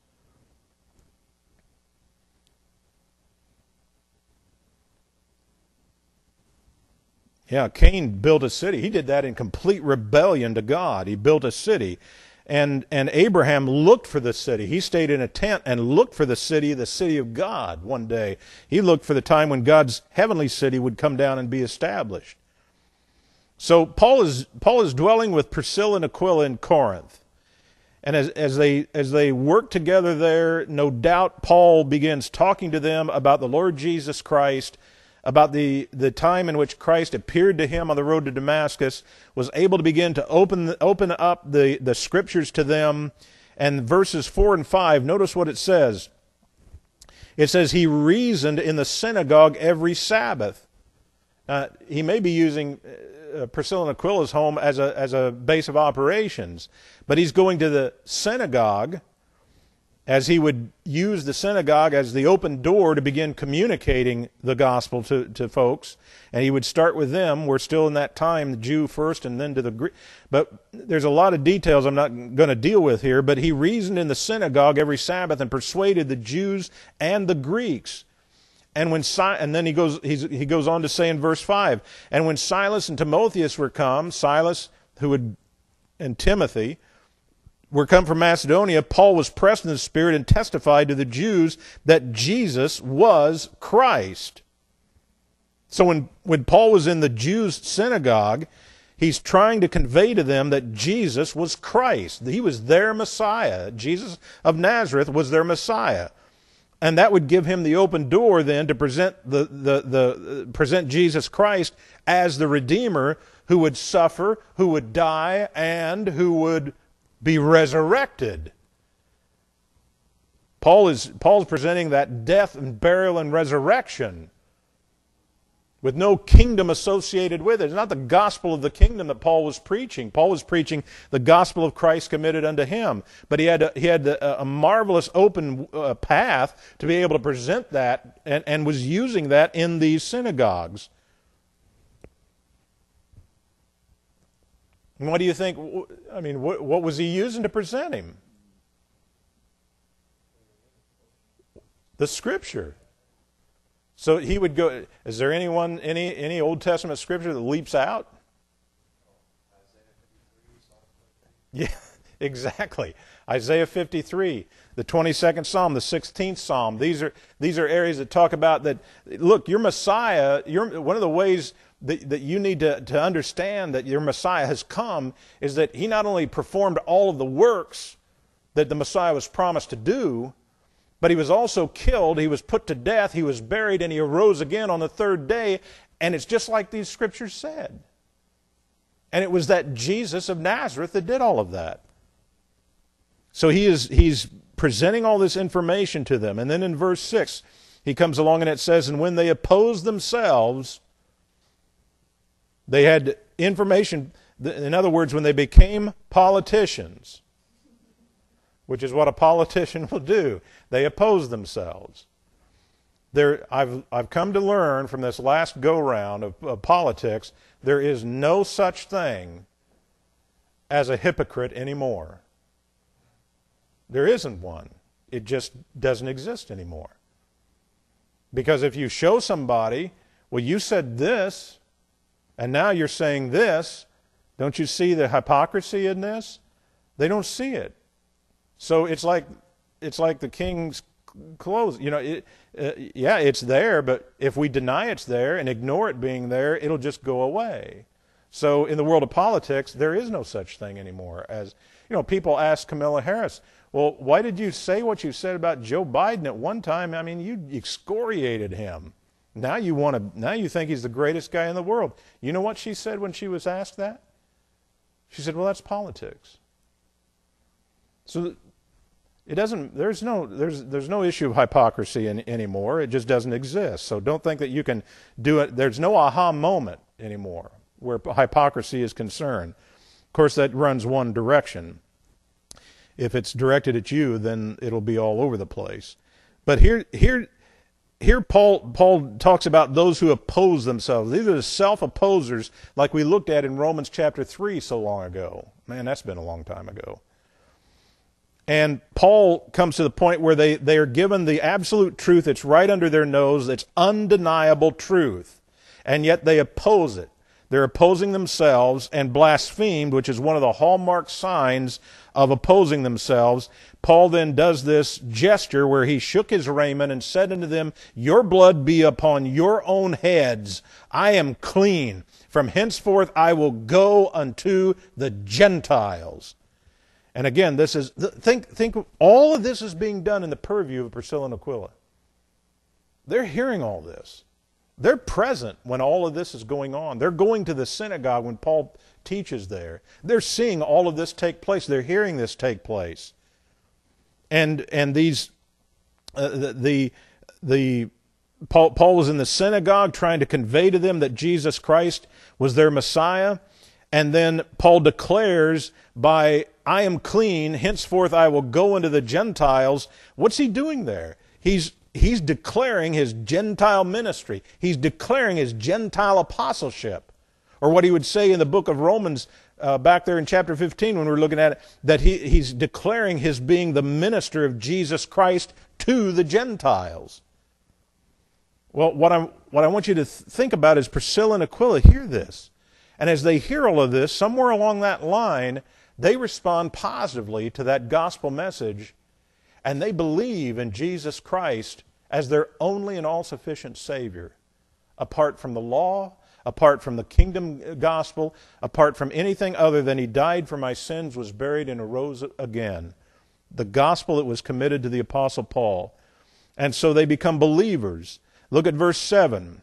Yeah, Cain built a city. He did that in complete rebellion to God. He built a city. And Abraham looked for the city. He stayed in a tent and looked for the city of God one day. He looked for the time when God's heavenly city would come down and be established. So Paul is dwelling with Priscilla and Aquila in Corinth. And as they work together there, no doubt Paul begins talking to them about the Lord Jesus Christ, about the time in which Christ appeared to him on the road to Damascus, was able to begin to open up the Scriptures to them. And verses 4 and 5, notice what it says. It says, he reasoned in the synagogue every Sabbath. He may be using Priscilla and Aquila's home as a base of operations, but he's going to the synagogue, as he would use the synagogue as the open door to begin communicating the gospel to folks. And he would start with them. We're still in that time, the Jew first and then to the Greek. But there's a lot of details I'm not going to deal with here. But he reasoned in the synagogue every Sabbath and persuaded the Jews and the Greeks. And then he goes on to say in verse 5, and when Silas and Timotheus were come, Silas and Timothy were come from Macedonia, Paul was pressed in the Spirit and testified to the Jews that Jesus was Christ. So when Paul was in the Jews' synagogue, he's trying to convey to them that Jesus was Christ. He was their Messiah. Jesus of Nazareth was their Messiah. And that would give him the open door then to present present Jesus Christ as the Redeemer who would suffer, who would die, and who would be resurrected. Paul's presenting that death and burial and resurrection with no kingdom associated with it. It's not the gospel of the kingdom that Paul was preaching. Paul was preaching the gospel of Christ committed unto him. But he had a marvelous open path to be able to present that, and was using that in these synagogues. And what do you think? I mean, what was he using to present him? The Scripture. So he would go. Is there any Old Testament scripture that leaps out? Yeah, exactly. Isaiah 53, the 22nd Psalm, the 16th Psalm. These are areas that talk about that. Look, your Messiah. One of the ways that you need to understand that your Messiah has come is that he not only performed all of the works that the Messiah was promised to do, but he was also killed, he was put to death, he was buried, and he arose again on the third day. And it's just like these scriptures said. And it was that Jesus of Nazareth that did all of that. So he's presenting all this information to them. And then in verse 6, he comes along and it says, and when they opposed themselves, they had information. In other words, when they became politicians, which is what a politician will do, they oppose themselves. I've come to learn from this last go-round of politics, there is no such thing as a hypocrite anymore. There isn't one. It just doesn't exist anymore. Because if you show somebody, well, you said this, and now you're saying this, don't you see the hypocrisy in this? They don't see it. So it's like the king's clothes. Yeah, it's there, but if we deny it's there and ignore it being there, it'll just go away. So in the world of politics, there is no such thing anymore. As people ask Kamala Harris, well, why did you say what you said about Joe Biden at one time? I mean, you excoriated him. Now you think he's the greatest guy in the world. You know what she said when she was asked that? She said, well, that's politics. So there's no issue of hypocrisy anymore. It just doesn't exist. So don't think that you can do it. There's no aha moment anymore where hypocrisy is concerned. Of course, that runs one direction. If it's directed at you, then it'll be all over the place. But here Paul talks about those who oppose themselves. These are the self-opposers like we looked at in Romans chapter 3 so long ago. Man, that's been a long time ago. And Paul comes to the point where they are given the absolute truth that's right under their nose, that's undeniable truth, and yet they oppose it. They're opposing themselves and blasphemed, which is one of the hallmark signs of opposing themselves. Paul then does this gesture where he shook his raiment and said unto them, your blood be upon your own heads. I am clean. From henceforth I will go unto the Gentiles. And again, think all of this is being done in the purview of Priscilla and Aquila. They're hearing all this. They're present when all of this is going on. They're going to the synagogue when Paul teaches there. They're seeing all of this take place. They're hearing this take place. And these Paul was in the synagogue trying to convey to them that Jesus Christ was their Messiah. And then Paul declares by, I am clean, henceforth I will go into the Gentiles. What's he doing there? He's declaring his Gentile ministry. He's declaring his Gentile apostleship. Or what he would say in the book of Romans back there in chapter 15 when we were looking at it, that he's declaring his being the minister of Jesus Christ to the Gentiles. Well, what I want you to think about is Priscilla and Aquila hear this. And as they hear all of this, somewhere along that line, they respond positively to that gospel message, and they believe in Jesus Christ as their only and all-sufficient Savior, apart from the law, apart from the kingdom gospel, apart from anything other than He died for my sins, was buried, and arose again. The gospel that was committed to the Apostle Paul. And so they become believers. Look at verse 7.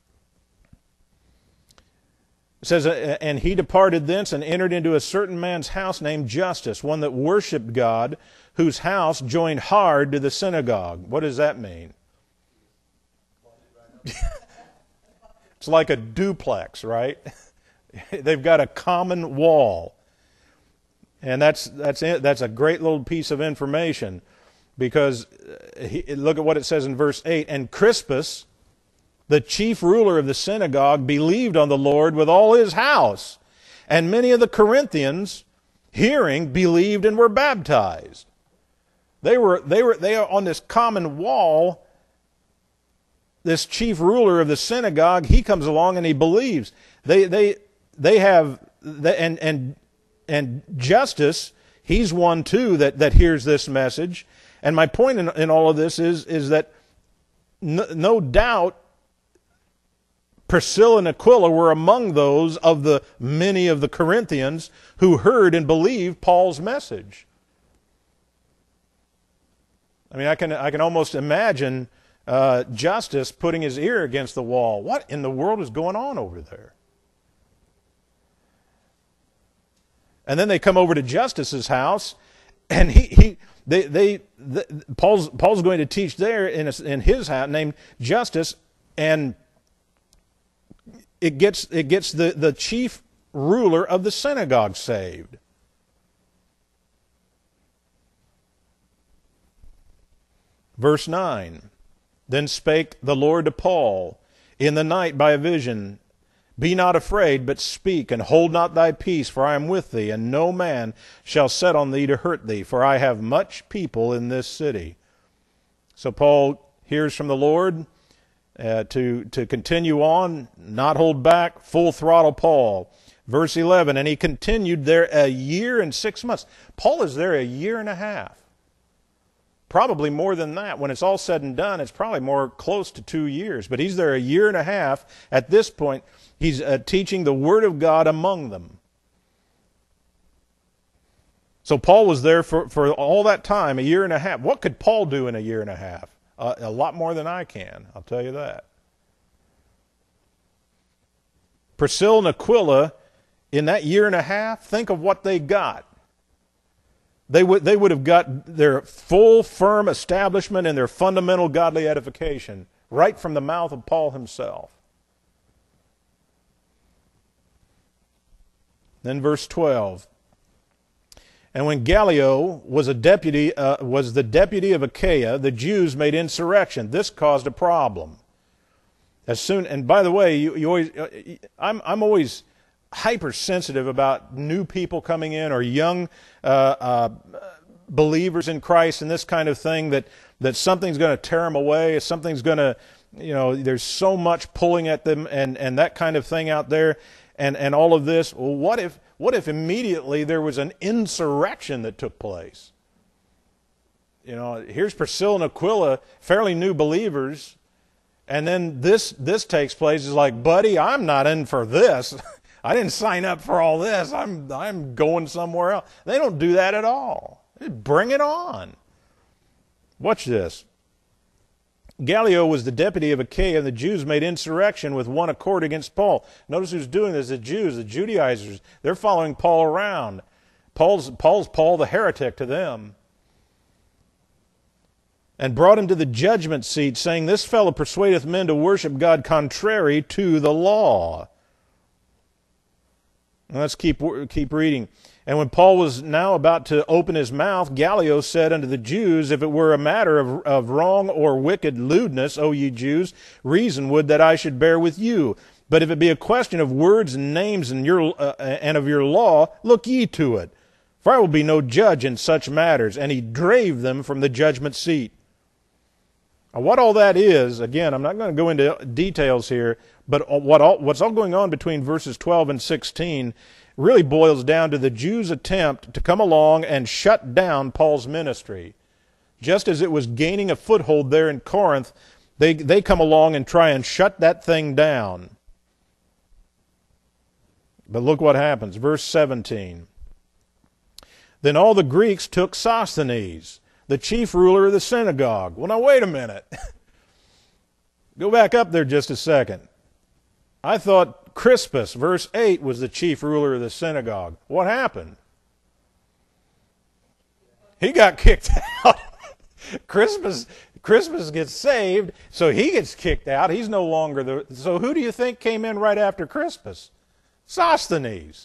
It says, and he departed thence and entered into a certain man's house named Justus, one that worshipped God, whose house joined hard to the synagogue. What does that mean? It's like a duplex, right? They've got a common wall. And that's a great little piece of information, because look at what it says in verse 8. And Crispus, the chief ruler of the synagogue, believed on the Lord with all his house. And many of the Corinthians, hearing, believed and were baptized. They are on this common wall. This chief ruler of the synagogue, he comes along and he believes. And Justus, he's one too that hears this message. And my point in all of this is that no doubt Priscilla and Aquila were among those of the many of the Corinthians who heard and believed Paul's message. I mean, I can almost imagine Justus putting his ear against the wall. What in the world is going on over there? And then they come over to Justus's house, and Paul's going to teach there in his house named Justus, and it gets the chief ruler of the synagogue saved. Verse 9, then spake the Lord to Paul in the night by a vision, be not afraid, but speak, and hold not thy peace, for I am with thee, and no man shall set on thee to hurt thee, for I have much people in this city. So Paul hears from the Lord to continue on, not hold back, full throttle Paul. Verse 11, and he continued there 1 year and 6 months. Paul is there 1.5 years. probably more than that. When it's all said and done, it's probably more close to 2 years. But he's there a year and a half. At this point, he's teaching the Word of God among them. So Paul was there for all that time, a year and a half. What could Paul do in a year and a half? A lot more than I can, I'll tell you that. Priscilla and Aquila, in that year and a half, think of what they got. They would have got their full, firm establishment and their fundamental godly edification right from the mouth of Paul himself. Then verse 12. And when Gallio was the deputy of Achaia, the Jews made insurrection. This caused a problem. And by the way, I'm always hypersensitive about new people coming in or young believers in Christ and this kind of thing, that something's going to tear them away, something's going to, there's so much pulling at them and that kind of thing out there and all of this. Well, what if immediately there was an insurrection that took place? Here's Priscilla and Aquila, fairly new believers, and then this takes place. It's like, buddy, I'm not in for this. I didn't sign up for all this. I'm going somewhere else. They don't do that at all. Bring it on. Watch this. Gallio was the deputy of Achaia, and the Jews made insurrection with one accord against Paul. Notice who's doing this, the Jews, the Judaizers. They're following Paul around. Paul's Paul the heretic to them. And brought him to the judgment seat, saying, "This fellow persuadeth men to worship God contrary to the law." Let's keep reading. And when Paul was now about to open his mouth, Gallio said unto the Jews, "If it were a matter of wrong or wicked lewdness, O ye Jews, reason would that I should bear with you. But if it be a question of words and names and of your law, look ye to it. For I will be no judge in such matters." And he drave them from the judgment seat. Now, what all that is, again, I'm not going to go into details here, but what's all going on between verses 12 and 16 really boils down to the Jews' attempt to come along and shut down Paul's ministry. Just as it was gaining a foothold there in Corinth, they come along and try and shut that thing down. But look what happens. Verse 17. Then all the Greeks took Sosthenes, the chief ruler of the synagogue. Well, now wait a minute. Go back up there just a second. I thought Crispus, verse 8, was the chief ruler of the synagogue. What happened? He got kicked out. Crispus gets saved, so he gets kicked out. He's no longer so who do you think came in right after Crispus? Sosthenes.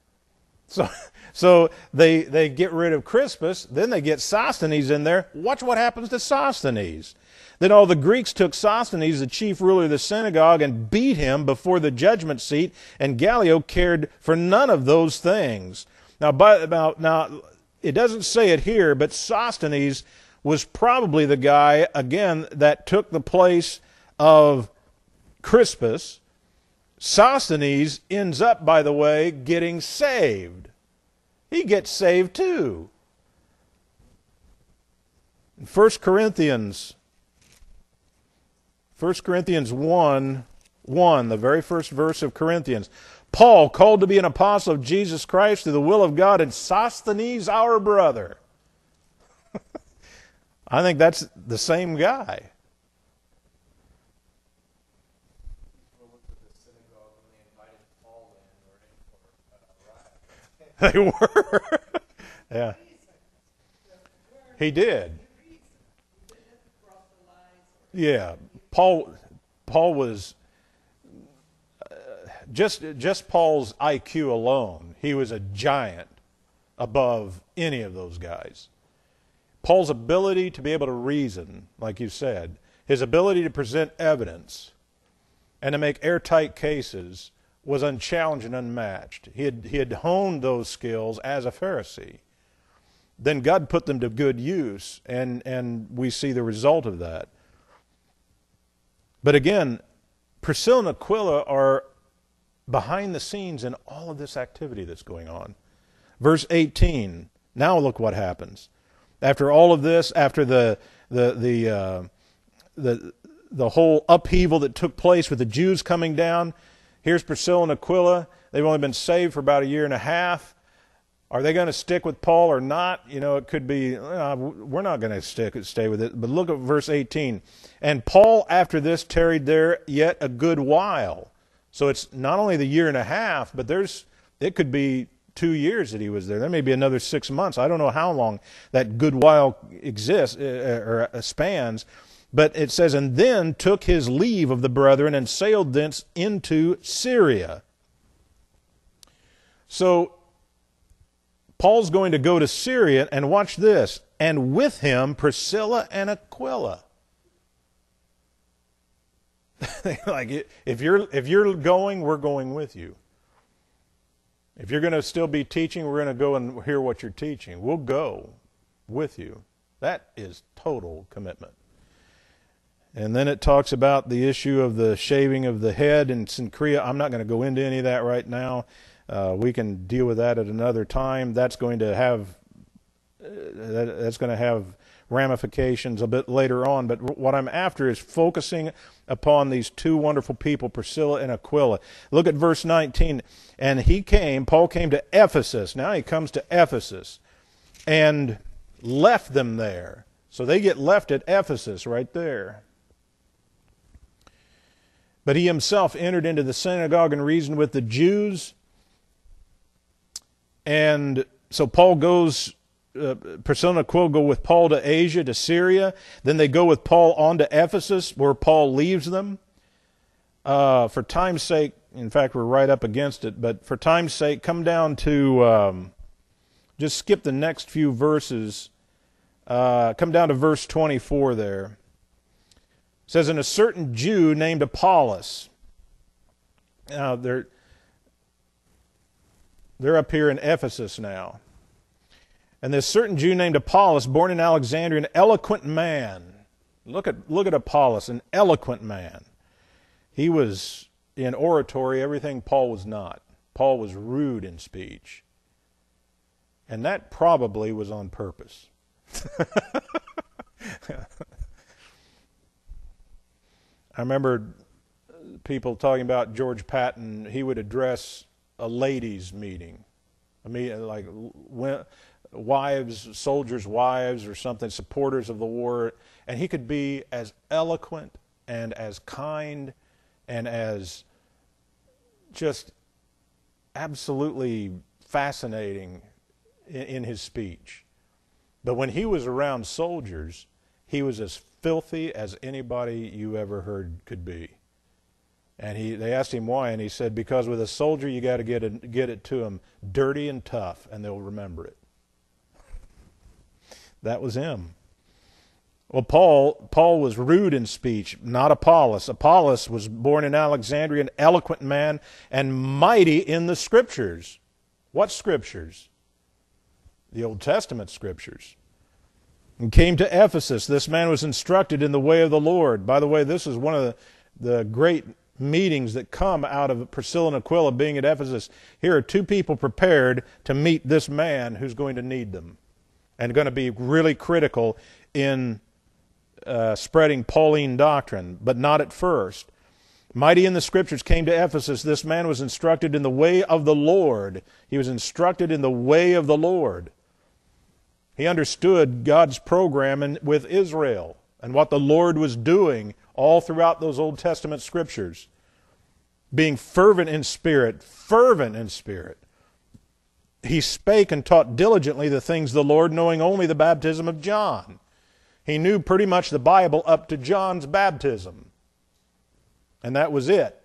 So they get rid of Crispus, then they get Sosthenes in there. Watch what happens to Sosthenes. Then all the Greeks took Sosthenes, the chief ruler of the synagogue, and beat him before the judgment seat, and Gallio cared for none of those things. Now, it doesn't say it here, but Sosthenes was probably the guy, again, that took the place of Crispus. Sosthenes ends up, by the way, getting saved. He gets saved too. In 1 Corinthians 1:1, the very first verse of Corinthians. Paul, called to be an apostle of Jesus Christ through the will of God, and Sosthenes, our brother. I think that's the same guy. They were. Yeah. He did. Yeah. Paul was just Paul's IQ alone. He was a giant above any of those guys. Paul's ability to be able to reason, like you said, his ability to present evidence and to make airtight cases was unchallenged and unmatched. He had honed those skills as a Pharisee. Then God put them to good use, and we see the result of that. But again, Priscilla and Aquila are behind the scenes in all of this activity that's going on. Verse 18, now look what happens. After all of this, after the whole upheaval that took place with the Jews coming down, here's Priscilla and Aquila. They've only been saved for about a year and a half. Are they going to stick with Paul or not? You know, it could be, we're not going to stay with it. But look at verse 18. And Paul after this tarried there yet a good while. So it's not only the year and a half, but it could be 2 years that he was there. There may be another 6 months. I don't know how long that good while exists or spans. But it says, and then took his leave of the brethren and sailed thence into Syria. So Paul's going to go to Syria, and watch this, and with him Priscilla and Aquila. Like, if you're going, we're going with you. If you're going to still be teaching, we're going to go and hear what you're teaching. We'll go with you. That is total commitment. And then it talks about the issue of the shaving of the head in Cenchrea. I'm not going to go into any of that right now. We can deal with that at another time. That's going to have ramifications a bit later on. But what I'm after is focusing upon these two wonderful people, Priscilla and Aquila. Look at verse 19. And Paul came to Ephesus. Now he comes to Ephesus and left them there. So they get left at Ephesus right there. But he himself entered into the synagogue and reasoned with the Jews. And so Paul goes, Priscilla and Aquila go with Paul to Asia, to Syria. Then they go with Paul on to Ephesus, where Paul leaves them. For time's sake, in fact, we're right up against it, but for time's sake, come down to, just skip the next few verses. Come down to verse 24 there. It says, and a certain Jew named Apollos. Now, they're up here in Ephesus now. And this certain Jew named Apollos, born in Alexandria, an eloquent man. Look at Apollos, an eloquent man. He was in oratory everything Paul was not. Paul was rude in speech. And that probably was on purpose. I remember people talking about George Patton. He would address a ladies' meeting. I mean, like wives, soldiers' wives or something, supporters of the war. And he could be as eloquent and as kind and as just absolutely fascinating in his speech. But when he was around soldiers, he was as filthy as anybody you ever heard could be. And they asked him why, and he said, because with a soldier you got to get it to them dirty and tough, and they'll remember it. That was him. Well, Paul was rude in speech, not Apollos. Apollos was born in Alexandria, an eloquent man, and mighty in the Scriptures. What Scriptures? The Old Testament Scriptures. And came to Ephesus. This man was instructed in the way of the Lord. By the way, this is one of the great meetings that come out of Priscilla and Aquila being at Ephesus. Here are two people prepared to meet this man who's going to need them and going to be really critical in spreading Pauline doctrine, but not at first. Mighty in the Scriptures, came to Ephesus. This man was instructed in the way of the Lord. He was instructed in the way of the Lord. He understood God's program with Israel and what the Lord was doing all throughout those Old Testament Scriptures. Being fervent in spirit. He spake and taught diligently the things of the Lord, knowing only the baptism of John. He knew pretty much the Bible up to John's baptism. And that was it.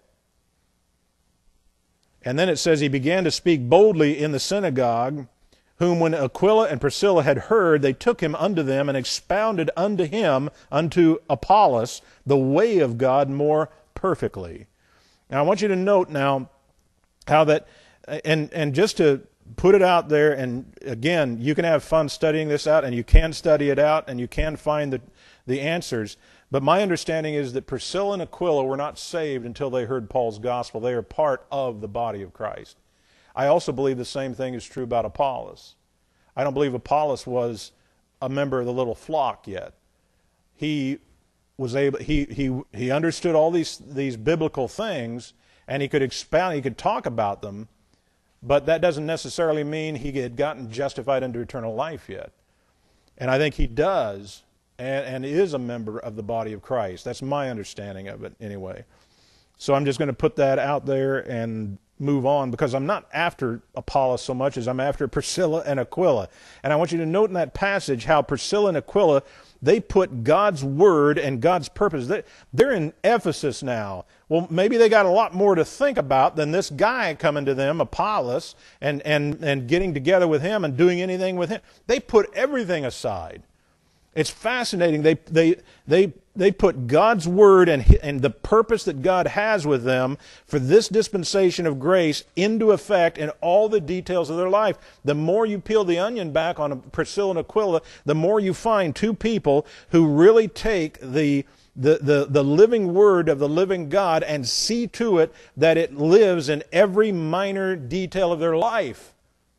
And then it says he began to speak boldly in the synagogue, whom when Aquila and Priscilla had heard, they took him unto them and expounded unto him, unto Apollos, the way of God more perfectly. Now I want you to note now how that, and just to put it out there, and again, you can have fun studying this out, and you can study it out, and you can find the answers. But my understanding is that Priscilla and Aquila were not saved until they heard Paul's gospel. They are part of the body of Christ. I also believe the same thing is true about Apollos. I don't believe Apollos was a member of the little flock yet. He was able. He understood all these biblical things, and he could expound. He could talk about them, but that doesn't necessarily mean he had gotten justified into eternal life yet. And I think he does, and is a member of the body of Christ. That's my understanding of it, anyway. So I'm just going to put that out there and move on, because I'm not after Apollos so much as I'm after Priscilla and Aquila. And I want you to note in that passage how Priscilla and Aquila, they put God's word and God's purpose. They're in Ephesus now. Well, maybe they got a lot more to think about than this guy coming to them, Apollos, and getting together with him and doing anything with him. They put everything aside. It's fascinating. They put God's word and the purpose that God has with them for this dispensation of grace into effect in all the details of their life. The more you peel the onion back on Priscilla and Aquila, the more you find two people who really take the living word of the living God and see to it that it lives in every minor detail of their life.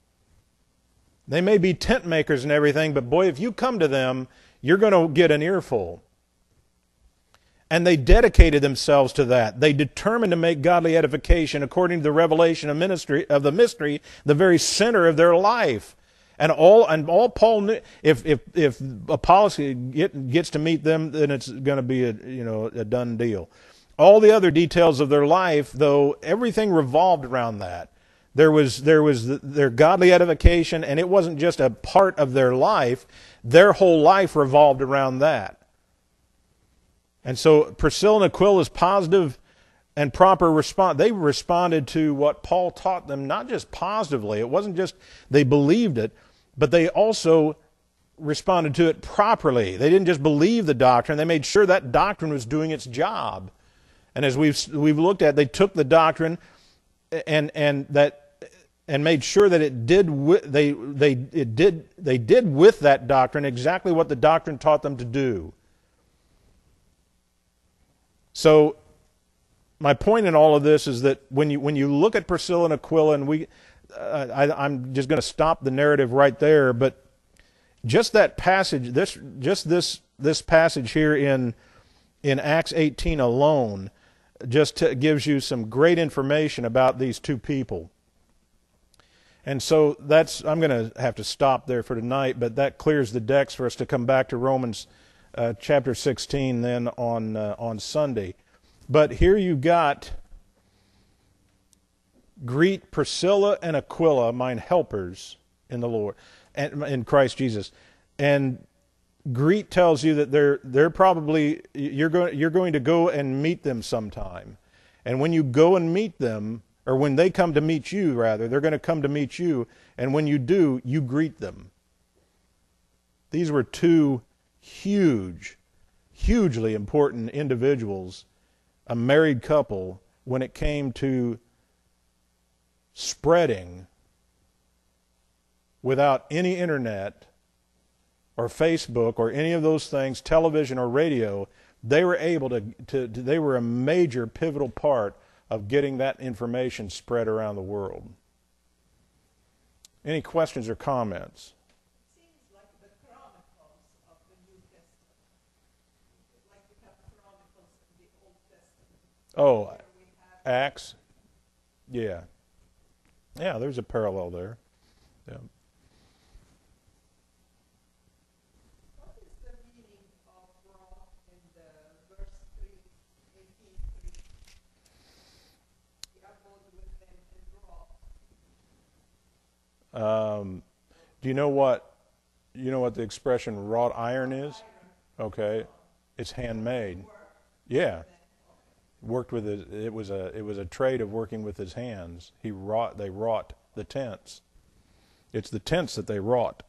They may be tent makers and everything, but boy, if you come to them, you're going to get an earful. And they dedicated themselves to that. They determined to make godly edification according to the revelation of the mystery, the very center of their life. And all Paul knew, if Apollos gets to meet them, then it's going to be a done deal. All the other details of their life, though, everything revolved around that. There was their godly edification, and it wasn't just a part of their life. Their whole life revolved around that. And so Priscilla and Aquila's positive and proper response, they responded to what Paul taught them, not just positively. It wasn't just they believed it, but they also responded to it properly. They didn't just believe the doctrine. They made sure that doctrine was doing its job. And as we've looked at, they took the doctrine and made sure that they did with that doctrine exactly what the doctrine taught them to do. So my point in all of this is that when you look at Priscilla and Aquila, and I'm just going to stop the narrative right there, but just that passage, this passage here in Acts 18 alone, just gives you some great information about these two people. And so I'm going to have to stop there for tonight, but that clears the decks for us to come back to Romans chapter 16 then on Sunday. But here you got, greet Priscilla and Aquila, mine helpers in the Lord, and in Christ Jesus. And greet tells you that they're probably, you're going to go and meet them sometime. And when you go and meet them, or when they come to meet you, rather, they're going to come to meet you, and when you do, you greet them. These were two hugely important individuals, a married couple, when it came to spreading without any internet or Facebook or any of those things, television or radio. They were able they were a major pivotal part of getting that information spread around the world. Any questions or comments? It seems like the Chronicles of the New Testament. Like we have Chronicles in the Old Testament. Oh, Where we have Acts? Yeah. Yeah, there's a parallel there. Yeah. What is the meaning of wrath in the verse 3, 18:3? The abode with them in wrath. Do you know what the expression wrought iron is? Okay, it's handmade. Yeah, worked with it was a trade of working with his hands. They wrought the tents. It's the tents that they wrought.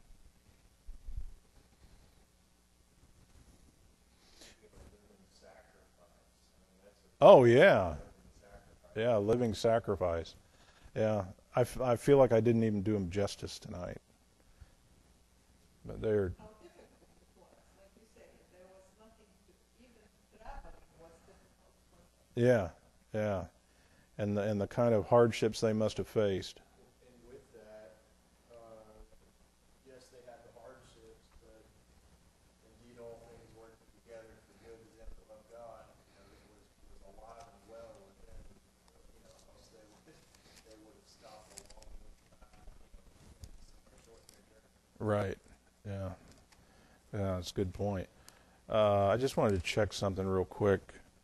Oh yeah, living sacrifice. Yeah, I feel like I didn't even do them justice tonight. But they're. How difficult it was. Like you said, there was nothing to, even traveling was difficult. Yeah, and the kind of hardships they must have faced. And with that, yes, they had the hardships, Right. Yeah. Yeah, that's a good point. I just wanted to check something real quick.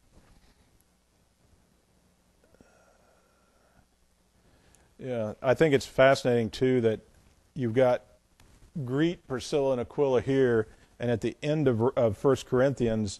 Yeah, I think it's fascinating too that you've got greet Priscilla and Aquila here, and at the end of 1 Corinthians,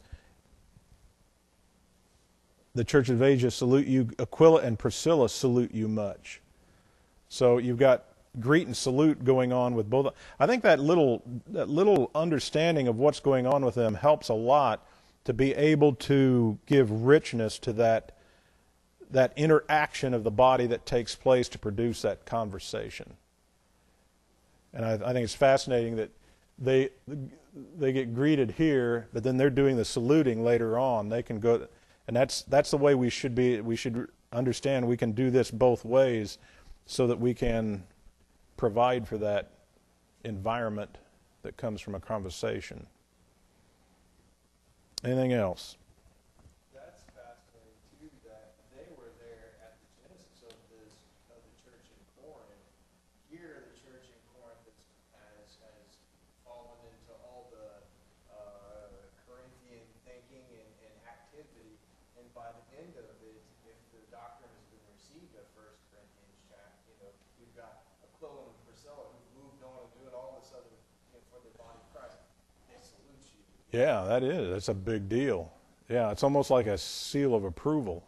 the Church of Asia salute you, Aquila and Priscilla salute you much. So you've got greet and salute going on with both. I think that little understanding of what's going on with them helps a lot to be able to give richness to that interaction of the body that takes place to produce that conversation. And I think it's fascinating that they get greeted here, but then they're doing the saluting later on. They can go, and that's the way we should be. We should understand we can do this both ways, so that we can provide for that environment that comes from a conversation. Anything else? That's fascinating too, that they were there at the genesis of the church in Corinth. Here, the church in Corinth has fallen into all the Corinthian thinking and activity, and by the end of it, if the doctrine has been received of 1 Corinthians chapter, you've got Aquila and Priscilla who've moved on and doing all this other for the body of Christ. They salute you. Yeah, that's a big deal. Yeah, it's almost like a seal of approval.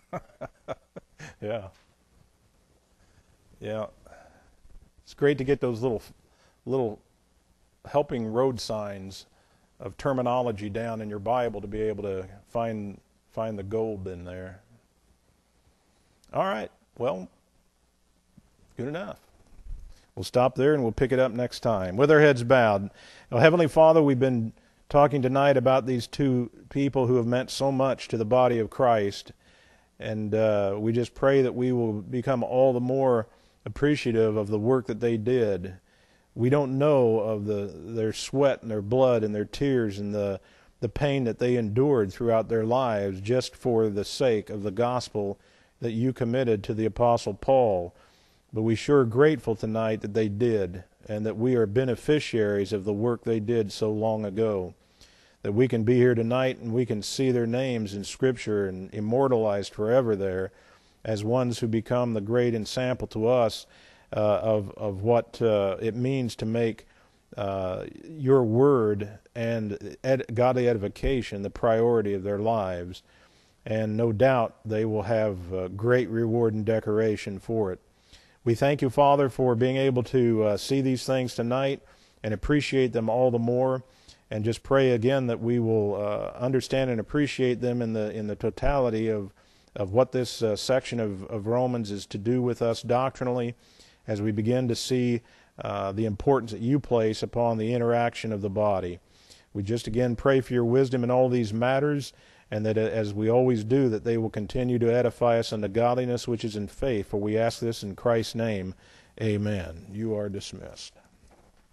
Yeah. Yeah. It's great to get those little helping road signs of terminology down in your Bible to be able to find the gold in there. All right. Well, good enough. We'll stop there and we'll pick it up next time. With our heads bowed. Now, Heavenly Father, we've been talking tonight about these two people who have meant so much to the body of Christ. And we just pray that we will become all the more appreciative of the work that they did. We don't know of their sweat and their blood and their tears and the pain that they endured throughout their lives just for the sake of the gospel that you committed to the Apostle Paul. But we sure are grateful tonight that they did, and that we are beneficiaries of the work they did so long ago. That we can be here tonight and we can see their names in Scripture and immortalized forever there as ones who become the great ensample to us of what it means to make your word and godly edification the priority of their lives. And no doubt they will have great reward and decoration for it. We thank you, Father, for being able to see these things tonight and appreciate them all the more. And just pray again that we will understand and appreciate them in the totality of what this section of Romans is to do with us doctrinally, as we begin to see the importance that you place upon the interaction of the body. We just again pray for your wisdom in all these matters, and that as we always do, that they will continue to edify us unto godliness which is in faith. For we ask this in Christ's name. Amen. You are dismissed.